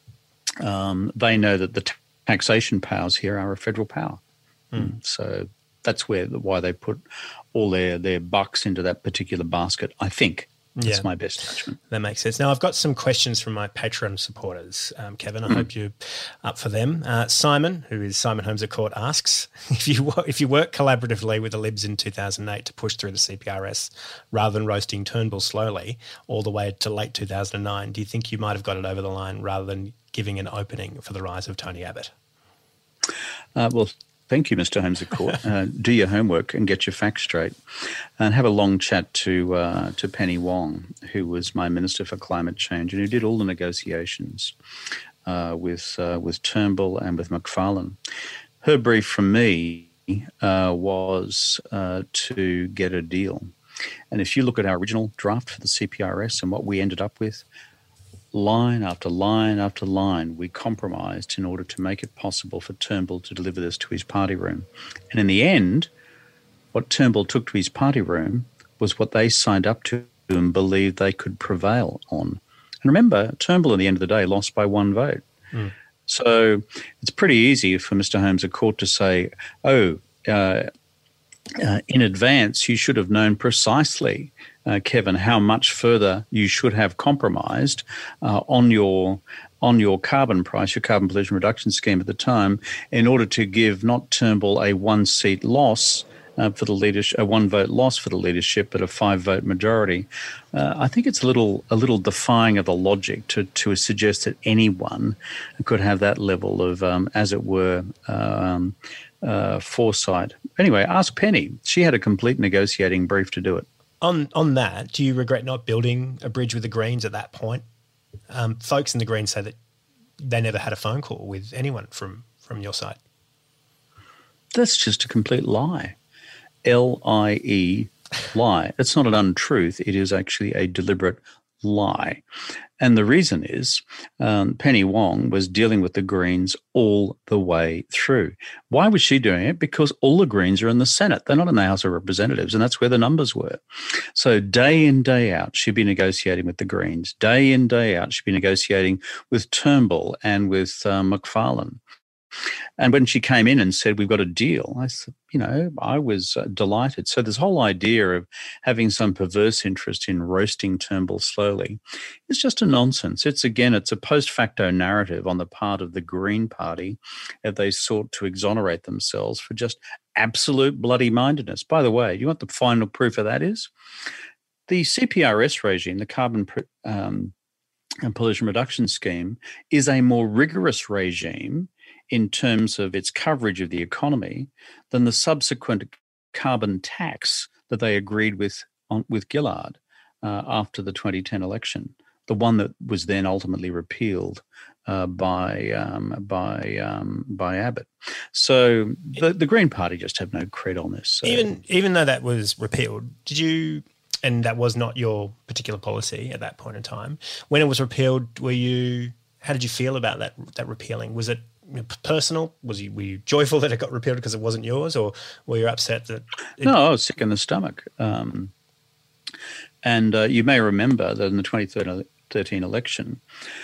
um, they know that the t- taxation powers here are a federal power. Mm. So that's where why they put all their, their bucks into that particular basket, I think. That's yeah, my best judgment. That makes sense. Now, I've got some questions from my Patreon supporters, um, Kevin. I mm. hope you're up for them. Uh, Simon, who is Simon Holmes at Court, asks, if you if you work collaboratively with the Libs in two thousand eight to push through the C P R S rather than roasting Turnbull slowly all the way to late two thousand nine, do you think you might have got it over the line rather than giving an opening for the rise of Tony Abbott? Uh, well, thank you, Mister Holmes at Court. Uh, do your homework and get your facts straight, and have a long chat to uh, to Penny Wong, who was my Minister for Climate Change and who did all the negotiations uh, with uh, with Turnbull and with Macfarlane. Her brief from me uh, was uh, to get a deal, and if you look at our original draft for the C P R S and what we ended up with, line after line after line, we compromised in order to make it possible for Turnbull to deliver this to his party room. And in the end, what Turnbull took to his party room was what they signed up to and believed they could prevail on. And remember, Turnbull at the end of the day lost by one vote. Mm. So it's pretty easy for Mister Holmes at Court to say, oh, uh, uh, in advance you should have known precisely Uh, Kevin, how much further you should have compromised uh, on your on your carbon price, your carbon pollution reduction scheme at the time, in order to give not Turnbull a one-seat loss uh, for the leadership, a one-vote loss for the leadership, but a five-vote majority. Uh, I think it's a little a little defying of the logic to to suggest that anyone could have that level of, um, as it were, um, uh, foresight. Anyway, ask Penny. She had a complete negotiating brief to do it. On on that, do you regret not building a bridge with the Greens at that point? Um, folks in the Greens say that they never had a phone call with anyone from, from your side. That's just a complete lie. L I E, lie. It's not an untruth. It is actually a deliberate lie. And the reason is um, Penny Wong was dealing with the Greens all the way through. Why was she doing it? Because all the Greens are in the Senate. They're not in the House of Representatives, and that's where the numbers were. So day in, day out, she'd be negotiating with the Greens. Day in, day out, she'd be negotiating with Turnbull and with uh, McFarlane. And when she came in and said, we've got a deal, I said, you know, I was uh, delighted. So this whole idea of having some perverse interest in roasting Turnbull slowly is just a nonsense. It's, again, it's a post facto narrative on the part of the Green Party as they sought to exonerate themselves for just absolute bloody-mindedness. By the way, you know what the final proof of that is? The C P R S regime, the carbon um, and pollution reduction scheme, is a more rigorous regime in terms of its coverage of the economy than the subsequent carbon tax that they agreed with on, with Gillard uh, after the twenty ten election, the one that was then ultimately repealed uh, by um, by um, by Abbott. So the, the Green Party just have no cred on this. So. Even even though that was repealed, did you? And that was not your particular policy at that point in time. When it was repealed, were you? How did you feel about that that repealing? Was it personal? Was you were you joyful that it got repealed because it wasn't yours, or were you upset that? It- no, I was sick in the stomach. Um, and uh, you may remember that in the twenty thirteen election,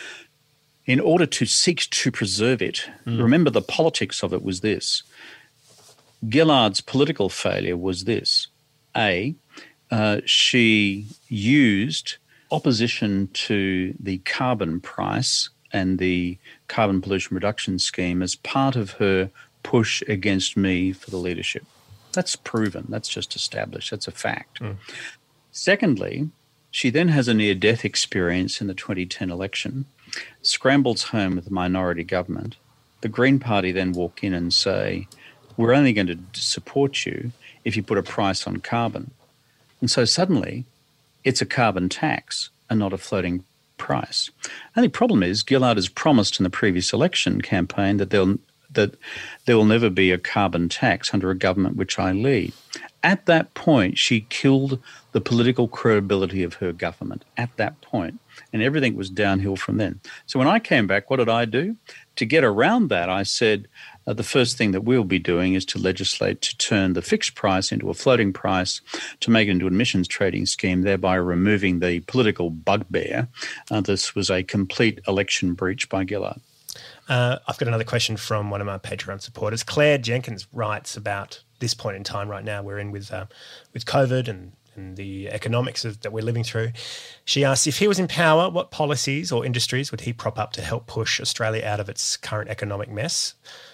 in order to seek to preserve it, mm. remember the politics of it was this. Gillard's political failure was this: A, uh, she used opposition to the carbon price and the carbon pollution reduction scheme as part of her push against me for the leadership. That's proven. That's just established. That's a fact. Mm. Secondly, she then has a near-death experience in the twenty ten election, scrambles home with a minority government. The Green Party then walk in and say, we're only going to support you if you put a price on carbon. And so suddenly it's a carbon tax and not a floating price. And the problem is Gillard has promised in the previous election campaign that there'll that there will never be a carbon tax under a government which I lead. At that point, she killed the political credibility of her government at that point, and everything was downhill from then. So when I came back, what did I do? To get around that, I said, uh, the first thing that we'll be doing is to legislate to turn the fixed price into a floating price, to make it into an emissions trading scheme, thereby removing the political bugbear. Uh, this was a complete election breach by Gillard. Uh, I've got another question from one of my Patreon supporters. Claire Jenkins writes about this point in time right now we're in with uh, with COVID and, and the economics of, that we're living through. She asks, if he was in power, what policies or industries would he prop up to help push Australia out of its current economic mess?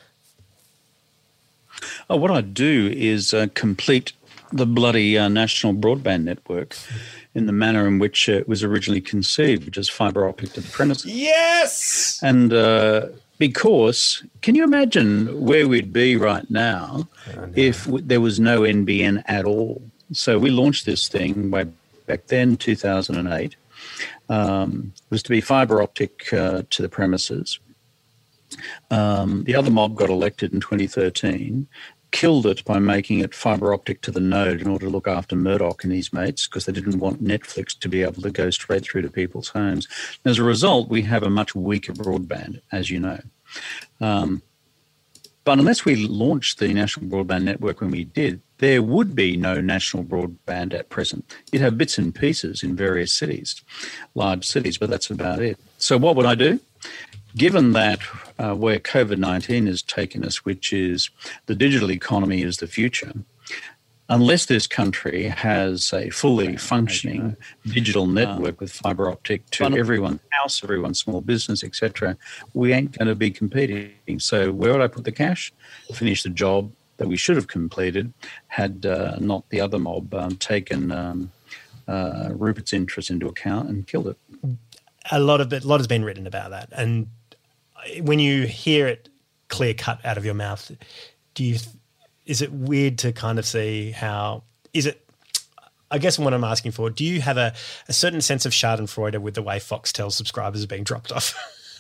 Oh, what I'd do is uh, complete the bloody uh, national broadband network in the manner in which it was originally conceived, which is fibre optic to the premises. Yes! And uh, because, can you imagine where we'd be right now oh, no. if w- there was no N B N at all? So we launched this thing way back then, two thousand eight. Um, it was to be fibre optic uh, to the premises. Um, the other mob got elected in twenty thirteen, killed it by making it fibre optic to the node in order to look after Murdoch and his mates because they didn't want Netflix to be able to go straight through to people's homes. As a result, we have a much weaker broadband, as you know. Um, but unless we launched the National Broadband Network when we did, there would be no national broadband at present. You'd have bits and pieces in various cities, large cities, but that's about it. So what would I do? Given that uh, where COVID nineteen has taken us, which is the digital economy is the future, unless this country has a fully functioning digital network with fibre optic to everyone's house, everyone's small business, et cetera, we ain't going to be competing. So where would I put the cash? Finish the job that we should have completed had uh, not the other mob um, taken um, uh, Rupert's interest into account and killed it. A lot of it, a lot has been written about that, and when you hear it clear cut out of your mouth, do you? Is it weird to kind of see how? Is it? I guess what I'm asking for, do you have a, a certain sense of Schadenfreude with the way Foxtel subscribers are being dropped off?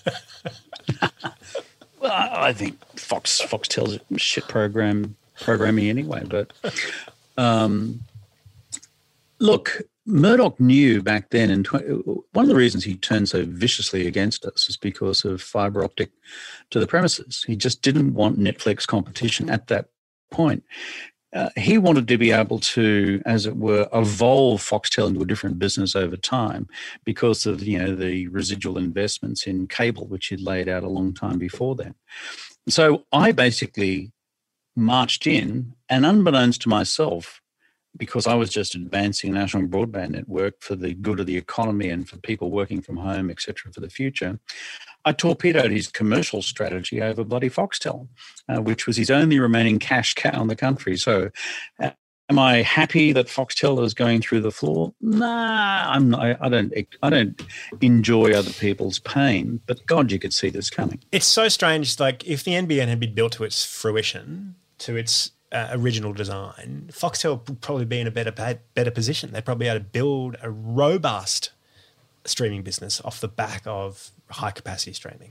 Well, I think Fox Foxtel's shit program programming anyway. But um, look, Murdoch knew back then, and one of the reasons he turned so viciously against us is because of fibre optic to the premises. He just didn't want Netflix competition at that point. Uh, he wanted to be able to, as it were, evolve Foxtel into a different business over time because of, you know, the residual investments in cable, which he'd laid out a long time before then. So I basically marched in, and unbeknownst to myself, because I was just advancing a national broadband network for the good of the economy and for people working from home, et cetera, for the future, I torpedoed his commercial strategy over bloody Foxtel, uh, which was his only remaining cash cow in the country. So uh, am I happy that Foxtel is going through the floor? Nah, I'm not, I don't I don't enjoy other people's pain, but God, you could see this coming. It's so strange. Like, if the N B N had been built to its fruition, to its Uh, original design, Foxtel would probably be in a better better position. They'd probably be able to build a robust streaming business off the back of high-capacity streaming.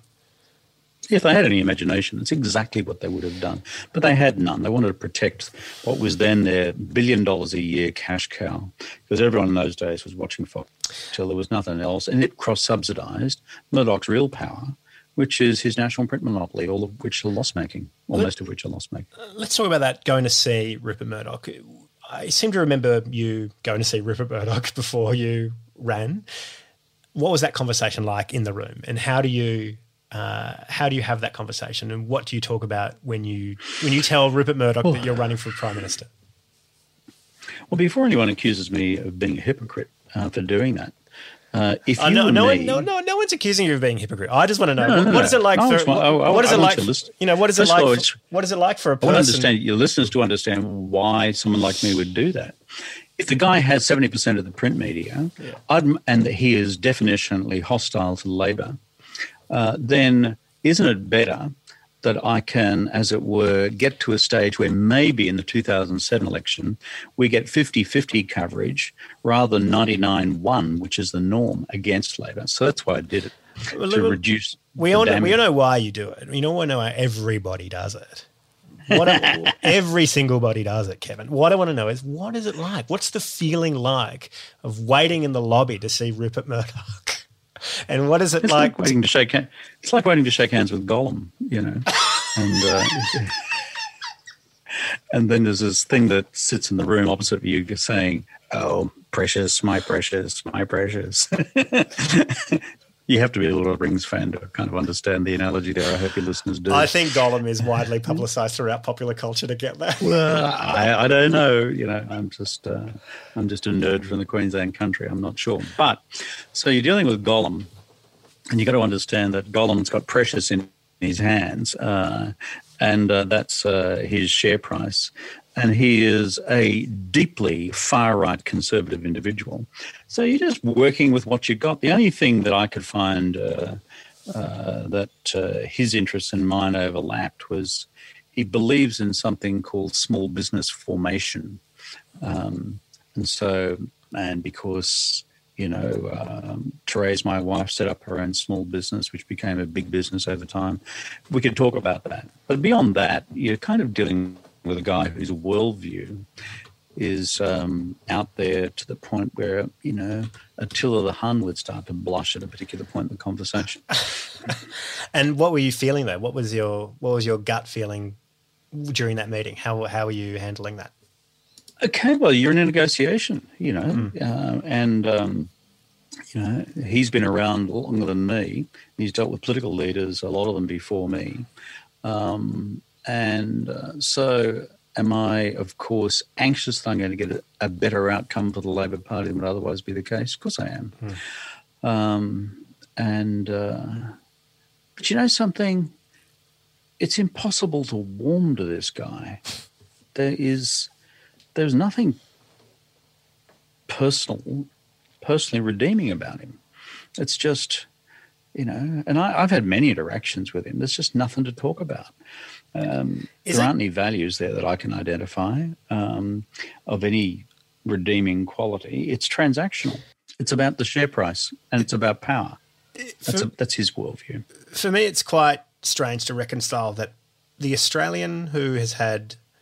If they had any imagination, it's exactly what they would have done. But they had none. They wanted to protect what was then their billion dollars a year cash cow, because everyone in those days was watching Fox till there was nothing else, and it cross-subsidised Murdoch's real power, which is his national print monopoly, all of which are loss-making, or most of which are loss-making. Let's talk about that, going to see Rupert Murdoch. I seem to remember you going to see Rupert Murdoch before you ran. What was that conversation like in the room, and how do you uh, how do you have that conversation, and what do you talk about when you when you tell Rupert Murdoch well, that you're running for Prime Minister? Well, before anyone accuses me of being a hypocrite uh, for doing that, Uh, if you uh, no, no, me, one, no, no, no one's accusing you of being a hypocrite. I just want to know no, no, what, no, what is it like no, for I, I, what is I it like listen, you know what is it like all, for, what is it like for a person? I want to understand your listeners to understand why someone like me would do that. If the guy has seventy percent of the print media, yeah. I'd, and he is definitionally hostile to Labor, uh, then isn't it better that I can, as it were, get to a stage where maybe in the two thousand seven election we get fifty-fifty coverage rather than ninety-nine one, which is the norm against Labor. So that's why I did it, well, to well, reduce we all know, we all know why you do it. We all know why everybody does it. What a, every single body does it, Kevin. What I want to know is, what is it like? What's the feeling like of waiting in the lobby to see Rupert Murdoch? And what is it it's like? like waiting to shake hands. It's like waiting to shake hands with Gollum, you know. And uh, and then there's this thing that sits in the room opposite of you saying, "Oh, precious, my precious, my precious." You have to be a Lord of the Rings fan to kind of understand the analogy there. I hope your listeners do. I think Gollum is widely publicised throughout popular culture to get that. Well, I, I don't know. You know, I'm just uh, I'm just a nerd from the Queensland country. I'm not sure. But so you're dealing with Gollum, and you got to understand that Gollum's got precious in his hands, uh, and uh, that's uh, his share price. And he is a deeply far-right conservative individual. So you're just working with what you got. The only thing that I could find uh, uh, that uh, his interests and mine overlapped was he believes in something called small business formation. Um, and so, and because, you know, um, Therese, my wife, set up her own small business, which became a big business over time, we could talk about that. But beyond that, you're kind of dealing with a guy whose worldview is um, out there to the point where, you know, Attila the Hun would start to blush at a particular point in the conversation. And what were you feeling though? What was your what was your gut feeling during that meeting? How how were you handling that? Okay, well, you're in a negotiation, you know, mm. uh, and um, you know, he's been around longer than me. He's dealt with political leaders, a lot of them before me. Um, And uh, so am I, of course, anxious that I'm going to get a, a better outcome for the Labor Party than would otherwise be the case? Of course I am. Mm. Um, and, uh, but you know something? It's impossible to warm to this guy. There is, there's nothing personal, personally redeeming about him. It's just, you know, and I, I've had many interactions with him. There's just nothing to talk about. Um, there aren't any values there that I can identify um, of any redeeming quality. It's transactional. It's about the share price and it's about power. That's, for, a, that's his worldview. For me, it's quite strange to reconcile that the Australian who has had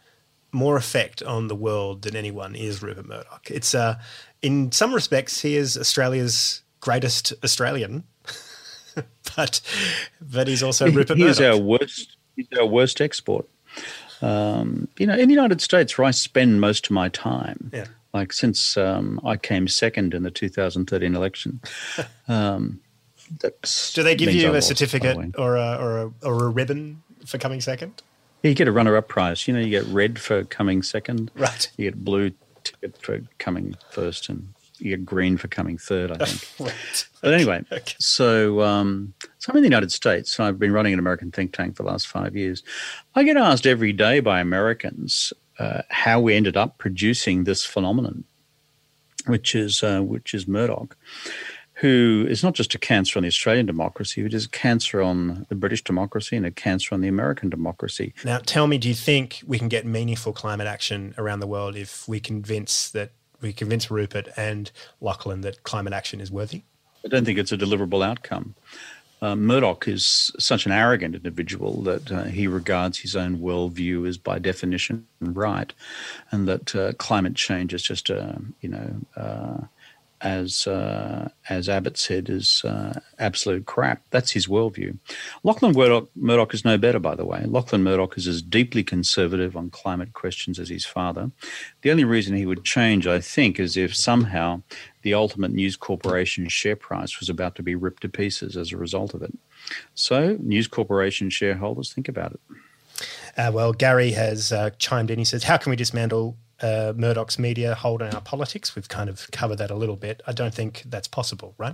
more effect on the world than anyone is Rupert Murdoch. It's uh, in some respects, he is Australia's greatest Australian, but but he's also he, Rupert he Murdoch. He's our worst. He's our worst export. Um, you know, in the United States, where I spend most of my time, yeah. like since um, I came second in the two thousand thirteen election. Um, Do they give you a certificate or a, or a or a ribbon for coming second? Yeah, you get a runner-up prize. You know, you get red for coming second. Right. You get blue ticket for coming first, and you get green for coming third, I think. Right. But anyway, okay. so um, so I'm in the United States. So I've been running an American think tank for the last five years. I get asked every day by Americans uh, how we ended up producing this phenomenon, which is uh, which is Murdoch, who is not just a cancer on the Australian democracy, but is a cancer on the British democracy and a cancer on the American democracy. Now, tell me, do you think we can get meaningful climate action around the world if we convince that we convince Rupert and Lachlan that climate action is worthy? I don't think it's a deliverable outcome. Uh, Murdoch is such an arrogant individual that uh, he regards his own worldview as by definition right, and that uh, climate change is just a, you know, uh, as uh, as Abbott said, is uh, absolute crap. That's his worldview. Lachlan Murdoch, Murdoch is no better, by the way. Lachlan Murdoch is as deeply conservative on climate questions as his father. The only reason he would change, I think, is if somehow the ultimate News Corporation share price was about to be ripped to pieces as a result of it. So News Corporation shareholders, think about it. Uh, well, Gary has uh, chimed in. He says, how can we dismantle Uh, Murdoch's media hold on our politics? We've kind of covered that a little bit. I don't think that's possible, right?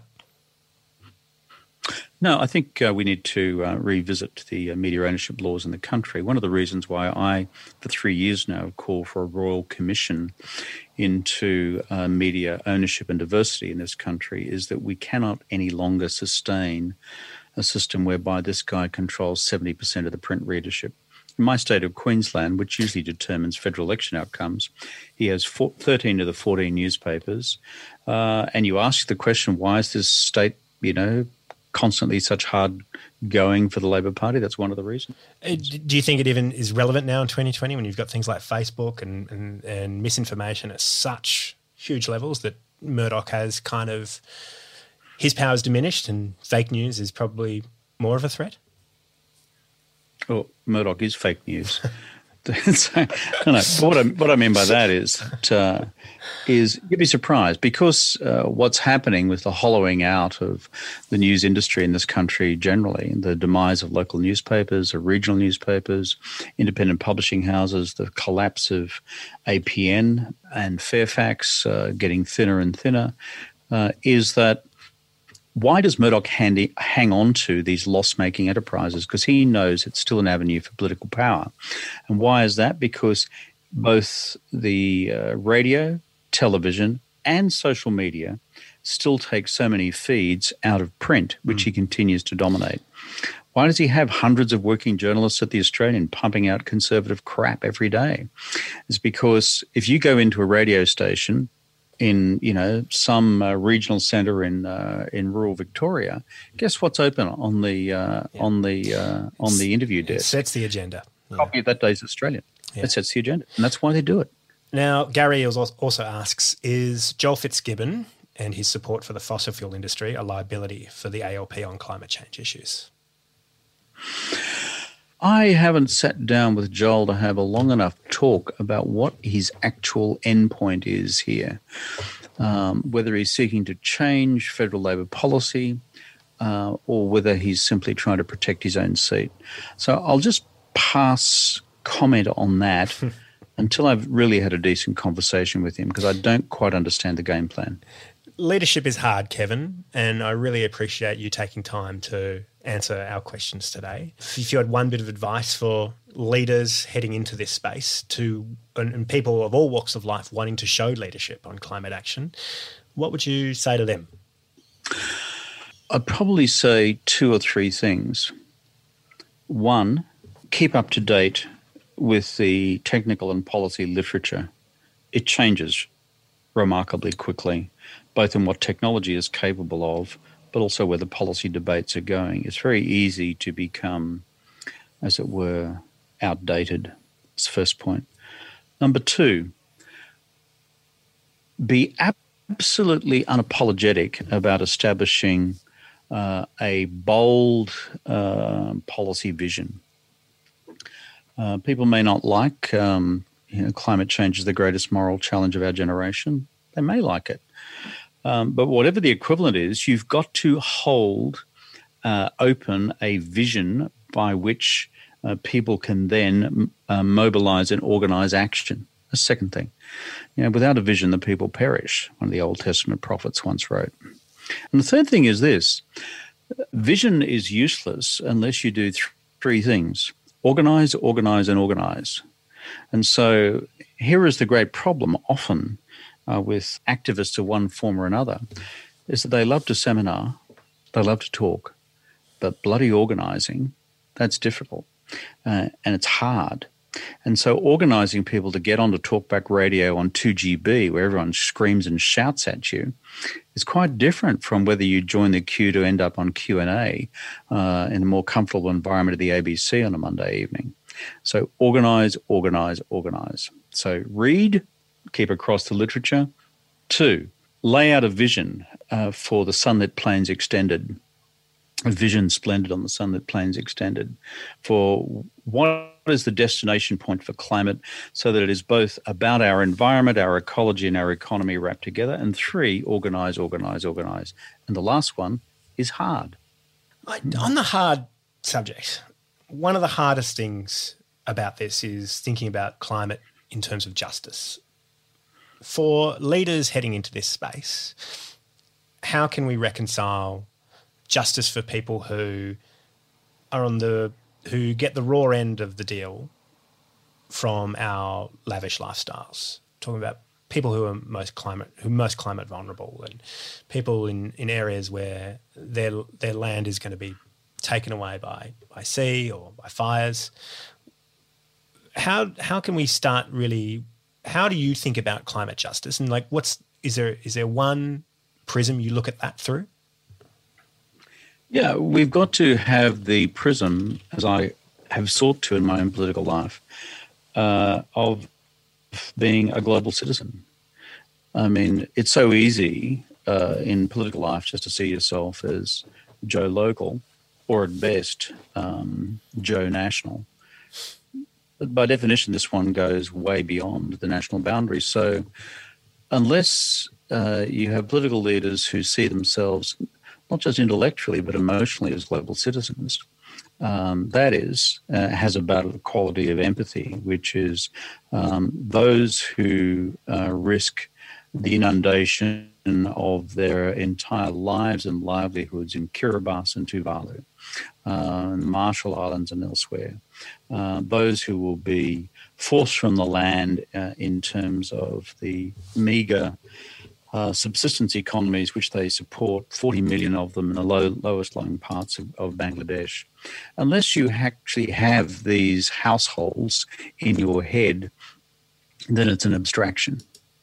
No, I think uh, we need to uh, revisit the uh, media ownership laws in the country. One of the reasons why I, for three years now, have called for a royal commission into uh, media ownership and diversity in this country is that we cannot any longer sustain a system whereby this guy controls seventy percent of the print readership. In my state of Queensland, which usually determines federal election outcomes, he has four, thirteen of the fourteen newspapers. Uh, and you ask the question, why is this state, you know, constantly such hard going for the Labor Party? That's one of the reasons. Uh, do you think it even is relevant now in twenty twenty when you've got things like Facebook and, and, and misinformation at such huge levels that Murdoch has kind of, his power is diminished and fake news is probably more of a threat? Well, Murdoch is fake news. so, no, no. What I, what I mean by that is that, uh, is you'd be surprised because uh, what's happening with the hollowing out of the news industry in this country generally, the demise of local newspapers, of regional newspapers, independent publishing houses, the collapse of A P N and Fairfax uh, getting thinner and thinner, uh, is that why does Murdoch handy, hang on to these loss-making enterprises? Because he knows it's still an avenue for political power. And why is that? Because both the uh, radio, television, and social media still take so many feeds out of print, which mm. he continues to dominate. Why does he have hundreds of working journalists at The Australian pumping out conservative crap every day? It's because if you go into a radio station in, you know, some uh, regional centre in uh, in rural Victoria, guess what's open on the uh, yeah. on the uh, on the interview desk? It sets the agenda. Yeah. Copy of that day's Australian. Yeah. It sets the agenda, and that's why they do it. Now, Gary also asks: is Joel Fitzgibbon and his support for the fossil fuel industry a liability for the A L P on climate change issues? I haven't sat down with Joel to have a long enough talk about what his actual endpoint is here, um, whether he's seeking to change federal Labor policy uh, or whether he's simply trying to protect his own seat. So I'll just pass comment on that until I've really had a decent conversation with him because I don't quite understand the game plan. Leadership is hard, Kevin, and I really appreciate you taking time to answer our questions today. If you had one bit of advice for leaders heading into this space to and, and people of all walks of life wanting to show leadership on climate action, what would you say to them? I'd probably say two or three things. One, keep up to date with the technical and policy literature. It changes remarkably quickly, both in what technology is capable of, but also where the policy debates are going. It's very easy to become, as it were, outdated. That's the first point. Number two, be absolutely unapologetic about establishing uh, a bold uh, policy vision. Uh, people may not like um, you know, climate change is the greatest moral challenge of our generation. They may like it. Um, but whatever the equivalent is, you've got to hold uh, open a vision by which uh, people can then uh, mobilize and organize action. The second thing, you know, without a vision, the people perish, one of the Old Testament prophets once wrote. And the third thing is this: vision is useless unless you do th- three things: organize, organize, and organize. And so here is the great problem often uh, with activists of one form or another, is that they love to seminar, they love to talk, but bloody organizing, that's difficult uh, and it's hard. And so organising people to get onto talkback radio on two G B, where everyone screams and shouts at you, is quite different from whether you join the queue to end up on Q and A uh, in a more comfortable environment of the A B C on a Monday evening. So organise, organise, organise. So read, keep across the literature. Two, lay out a vision uh, for the Sunlit Plains Extended, a vision splendid on the Sunlit Plains Extended, for what is the destination point for climate, so that it is both about our environment, our ecology, and our economy wrapped together. And three, organise, organise, organise. And the last one is hard. On the hard subject, one of the hardest things about this is thinking about climate in terms of justice. For leaders heading into this space, how can we reconcile justice for people who are on the who get the raw end of the deal from our lavish lifestyles? Talking about people who are most climate who are most climate vulnerable, and people in, in areas where their their land is going to be taken away by, by sea or by fires. How how can we start really? How do you think about climate justice? And like, what's is there is there one prism you look at that through? Yeah, we've got to have the prism, as I have sought to in my own political life, uh, of being a global citizen. I mean, it's so easy uh, in political life just to see yourself as Joe Local, or at best, um, Joe National. But by definition, this one goes way beyond the national boundaries. So unless uh, you have political leaders who see themselves not just intellectually but emotionally as global citizens, um, that is, uh, has about a quality of empathy, which is um, those who uh, risk the inundation of their entire lives and livelihoods in Kiribati and Tuvalu, uh, and Marshall Islands and elsewhere. Uh, those who will be forced from the land uh, in terms of the meagre uh, subsistence economies which they support, forty million of them in the low, lowest lying parts of, of Bangladesh. Unless you actually have these households in your head, then it's an abstraction.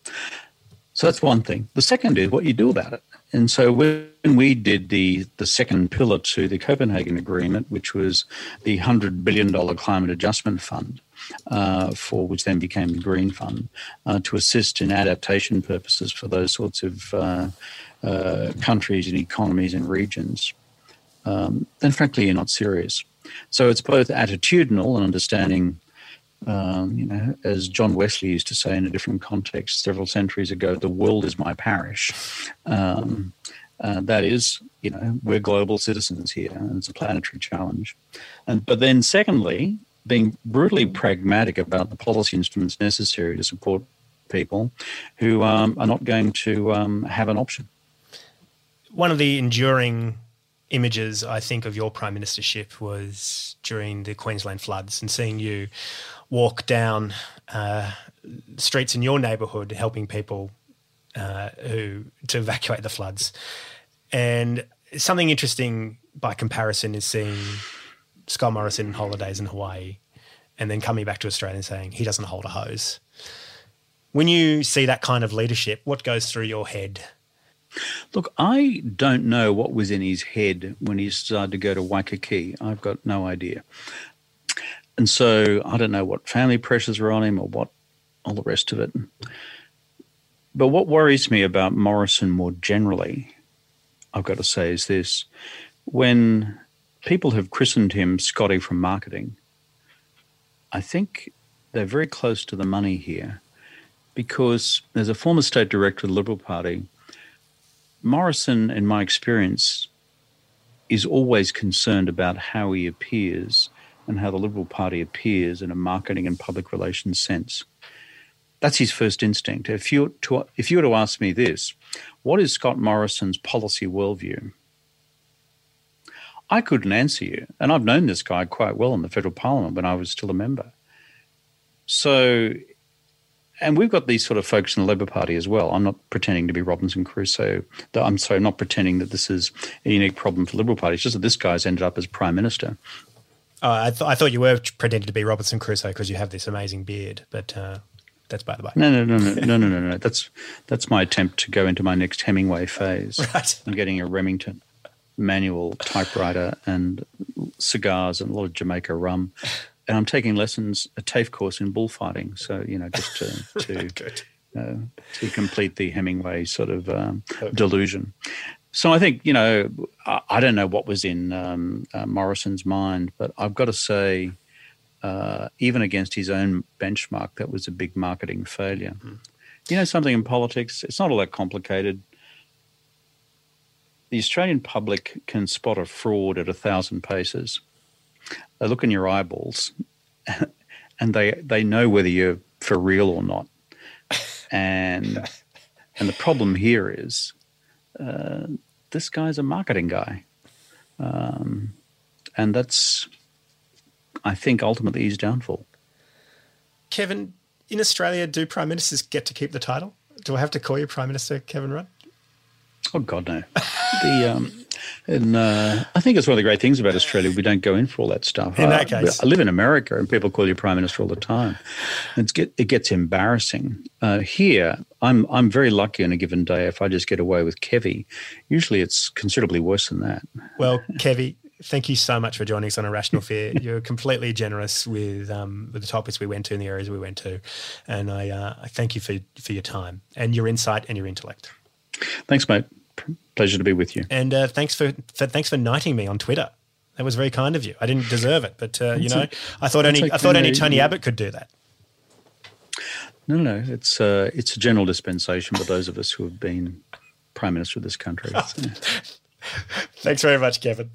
So that's one thing. The second is what you do about it. And so when we did the, the second pillar to the Copenhagen Agreement, which was the one hundred billion dollars Climate Adjustment Fund, uh, for which then became the Green Fund, uh, to assist in adaptation purposes for those sorts of uh, uh, countries and economies and regions, um, then frankly you're not serious. So it's both attitudinal and understanding. Um, you know, as John Wesley used to say in a different context several centuries ago, the world is my parish. Um, uh, that is, you know, we're global citizens here, and it's a planetary challenge. And but then, secondly, being brutally pragmatic about the policy instruments necessary to support people who um, are not going to um, have an option. One of the enduring images, I think, of your prime ministership was during the Queensland floods, and seeing you walk down uh, streets in your neighbourhood helping people uh, who to evacuate the floods. And something interesting by comparison is seeing Scott Morrison on holidays in Hawaii and then coming back to Australia and saying he doesn't hold a hose. When you see that kind of leadership, what goes through your head? Look, I don't know what was in his head when he decided to go to Waikiki. I've got no idea. And so I don't know what family pressures were on him or what all the rest of it. But what worries me about Morrison more generally, I've got to say, is this. When people have christened him Scotty from marketing, I think they're very close to the money here, because as a former state director of the Liberal Party, Morrison, in my experience, is always concerned about how he appears and how the Liberal Party appears in a marketing and public relations sense. That's his first instinct. If you, to, if you were to ask me this, what is Scott Morrison's policy worldview? I couldn't answer you. And I've known this guy quite well in the federal parliament when I was still a member. So, and we've got these sort of folks in the Labor Party as well. I'm not pretending to be Robinson Crusoe. I'm sorry, I'm not pretending that this is a unique problem for the Liberal Party. It's just that this guy's ended up as Prime Minister. Oh, I, th- I thought you were pretending to be Robinson Crusoe because you have this amazing beard, but uh, that's by the by. No, no, no, no, no, no, no, no. That's, that's my attempt to go into my next Hemingway phase. Right. I'm getting a Remington manual typewriter and cigars and a lot of Jamaica rum. And I'm taking lessons, a TAFE course in bullfighting. So, you know, just to to, uh, to complete the Hemingway sort of um, delusion. So I think, you know, I, I don't know what was in um, uh, Morrison's mind, but I've got to say, uh, even against his own benchmark, that was a big marketing failure. Mm. You know something in politics, it's not all that complicated. The Australian public can spot a fraud at a thousand paces. They look in your eyeballs and they they know whether you're for real or not. And and the problem here is uh, this guy's a marketing guy. Um, and that's, I think, ultimately his downfall. Kevin, in Australia, do Prime Ministers get to keep the title? Do I have to call you Prime Minister Kevin Rudd? Oh, God, no. the um, and uh, I think it's one of the great things about Australia. We don't go in for all that stuff. In that case. I, I live in America and people call you Prime Minister all the time. It's get, it gets embarrassing. Uh, here, I'm I'm very lucky on a given day if I just get away with Kevy. Usually it's considerably worse than that. Well, Kevy, thank you so much for joining us on A Rational Fear. You're completely generous with um, with the topics we went to and the areas we went to. And I, uh, I thank you for, for your time and your insight and your intellect. Thanks, mate. Pleasure to be with you. And uh, thanks for, for thanks for knighting me on Twitter. That was very kind of you. I didn't deserve it, but uh, you know, a, I thought only okay. I thought only Tony Abbott could do that. No, no, it's uh, it's a general dispensation for those of us who have been Prime Minister of this country. So. Thanks very much, Kevin.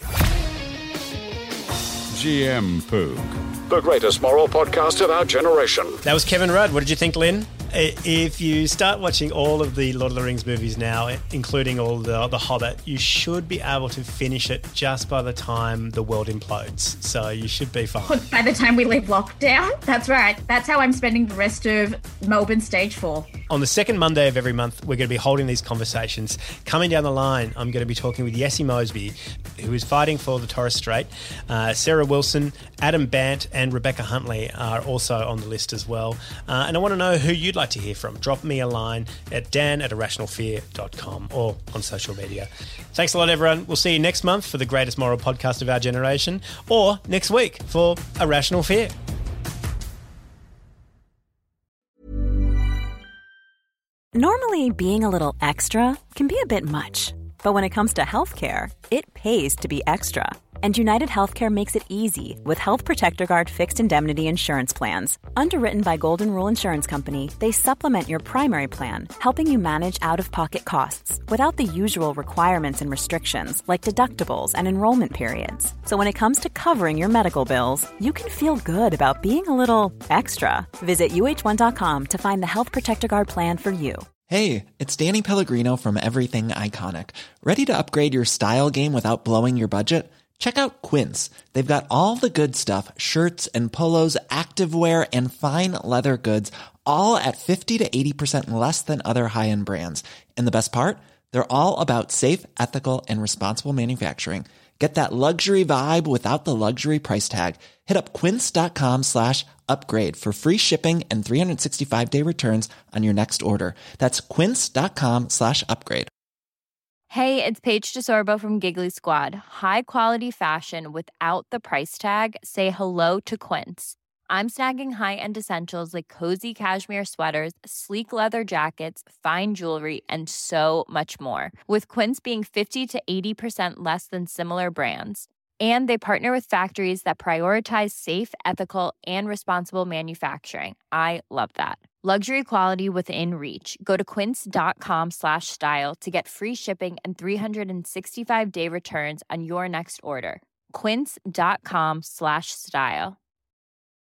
G M Poog, the greatest moral podcast of our generation. That was Kevin Rudd. What did you think, Lynn? If you start watching all of the Lord of the Rings movies now, including all the the Hobbit, you should be able to finish it just by the time the world implodes. So you should be fine. By the time we leave lockdown? That's right. That's how I'm spending the rest of Melbourne stage four. On the second Monday of every month, we're going to be holding these conversations. Coming down the line, I'm going to be talking with Yessie Moseby, who is fighting for the Torres Strait. Uh, Sarah Wilson, Adam Bant and Rebecca Huntley are also on the list as well. Uh, and I want to know who you'd like to hear from. Drop me a line at dan at irrational fear dot com or on social media. Thanks a lot, everyone. We'll see you next month for the greatest moral podcast of our generation, or next week for A Rational Fear. Normally, being a little extra can be a bit much, but when it comes to healthcare, it pays to be extra. And United Healthcare makes it easy with Health Protector Guard fixed indemnity insurance plans. Underwritten by Golden Rule Insurance Company, they supplement your primary plan, helping you manage out-of-pocket costs without the usual requirements and restrictions like deductibles and enrollment periods. So when it comes to covering your medical bills, you can feel good about being a little extra. Visit U H one dot com to find the Health Protector Guard plan for you. Hey, it's Danny Pellegrino from Everything Iconic. Ready to upgrade your style game without blowing your budget? Check out Quince. They've got all the good stuff, shirts and polos, activewear, and fine leather goods, all at fifty to eighty percent less than other high-end brands. And the best part? They're all about safe, ethical, and responsible manufacturing. Get that luxury vibe without the luxury price tag. Hit up quince.com slash upgrade for free shipping and three sixty-five day returns on your next order. That's quince.com slash upgrade. Hey, it's Paige DeSorbo from Giggly Squad. High quality fashion without the price tag. Say hello to Quince. I'm snagging high-end essentials like cozy cashmere sweaters, sleek leather jackets, fine jewelry, and so much more. With Quince being fifty to eighty percent less than similar brands. And they partner with factories that prioritize safe, ethical, and responsible manufacturing. I love that. Luxury quality within reach. Go to quince.com slash style to get free shipping and three sixty-five day returns on your next order. Quince.com slash style.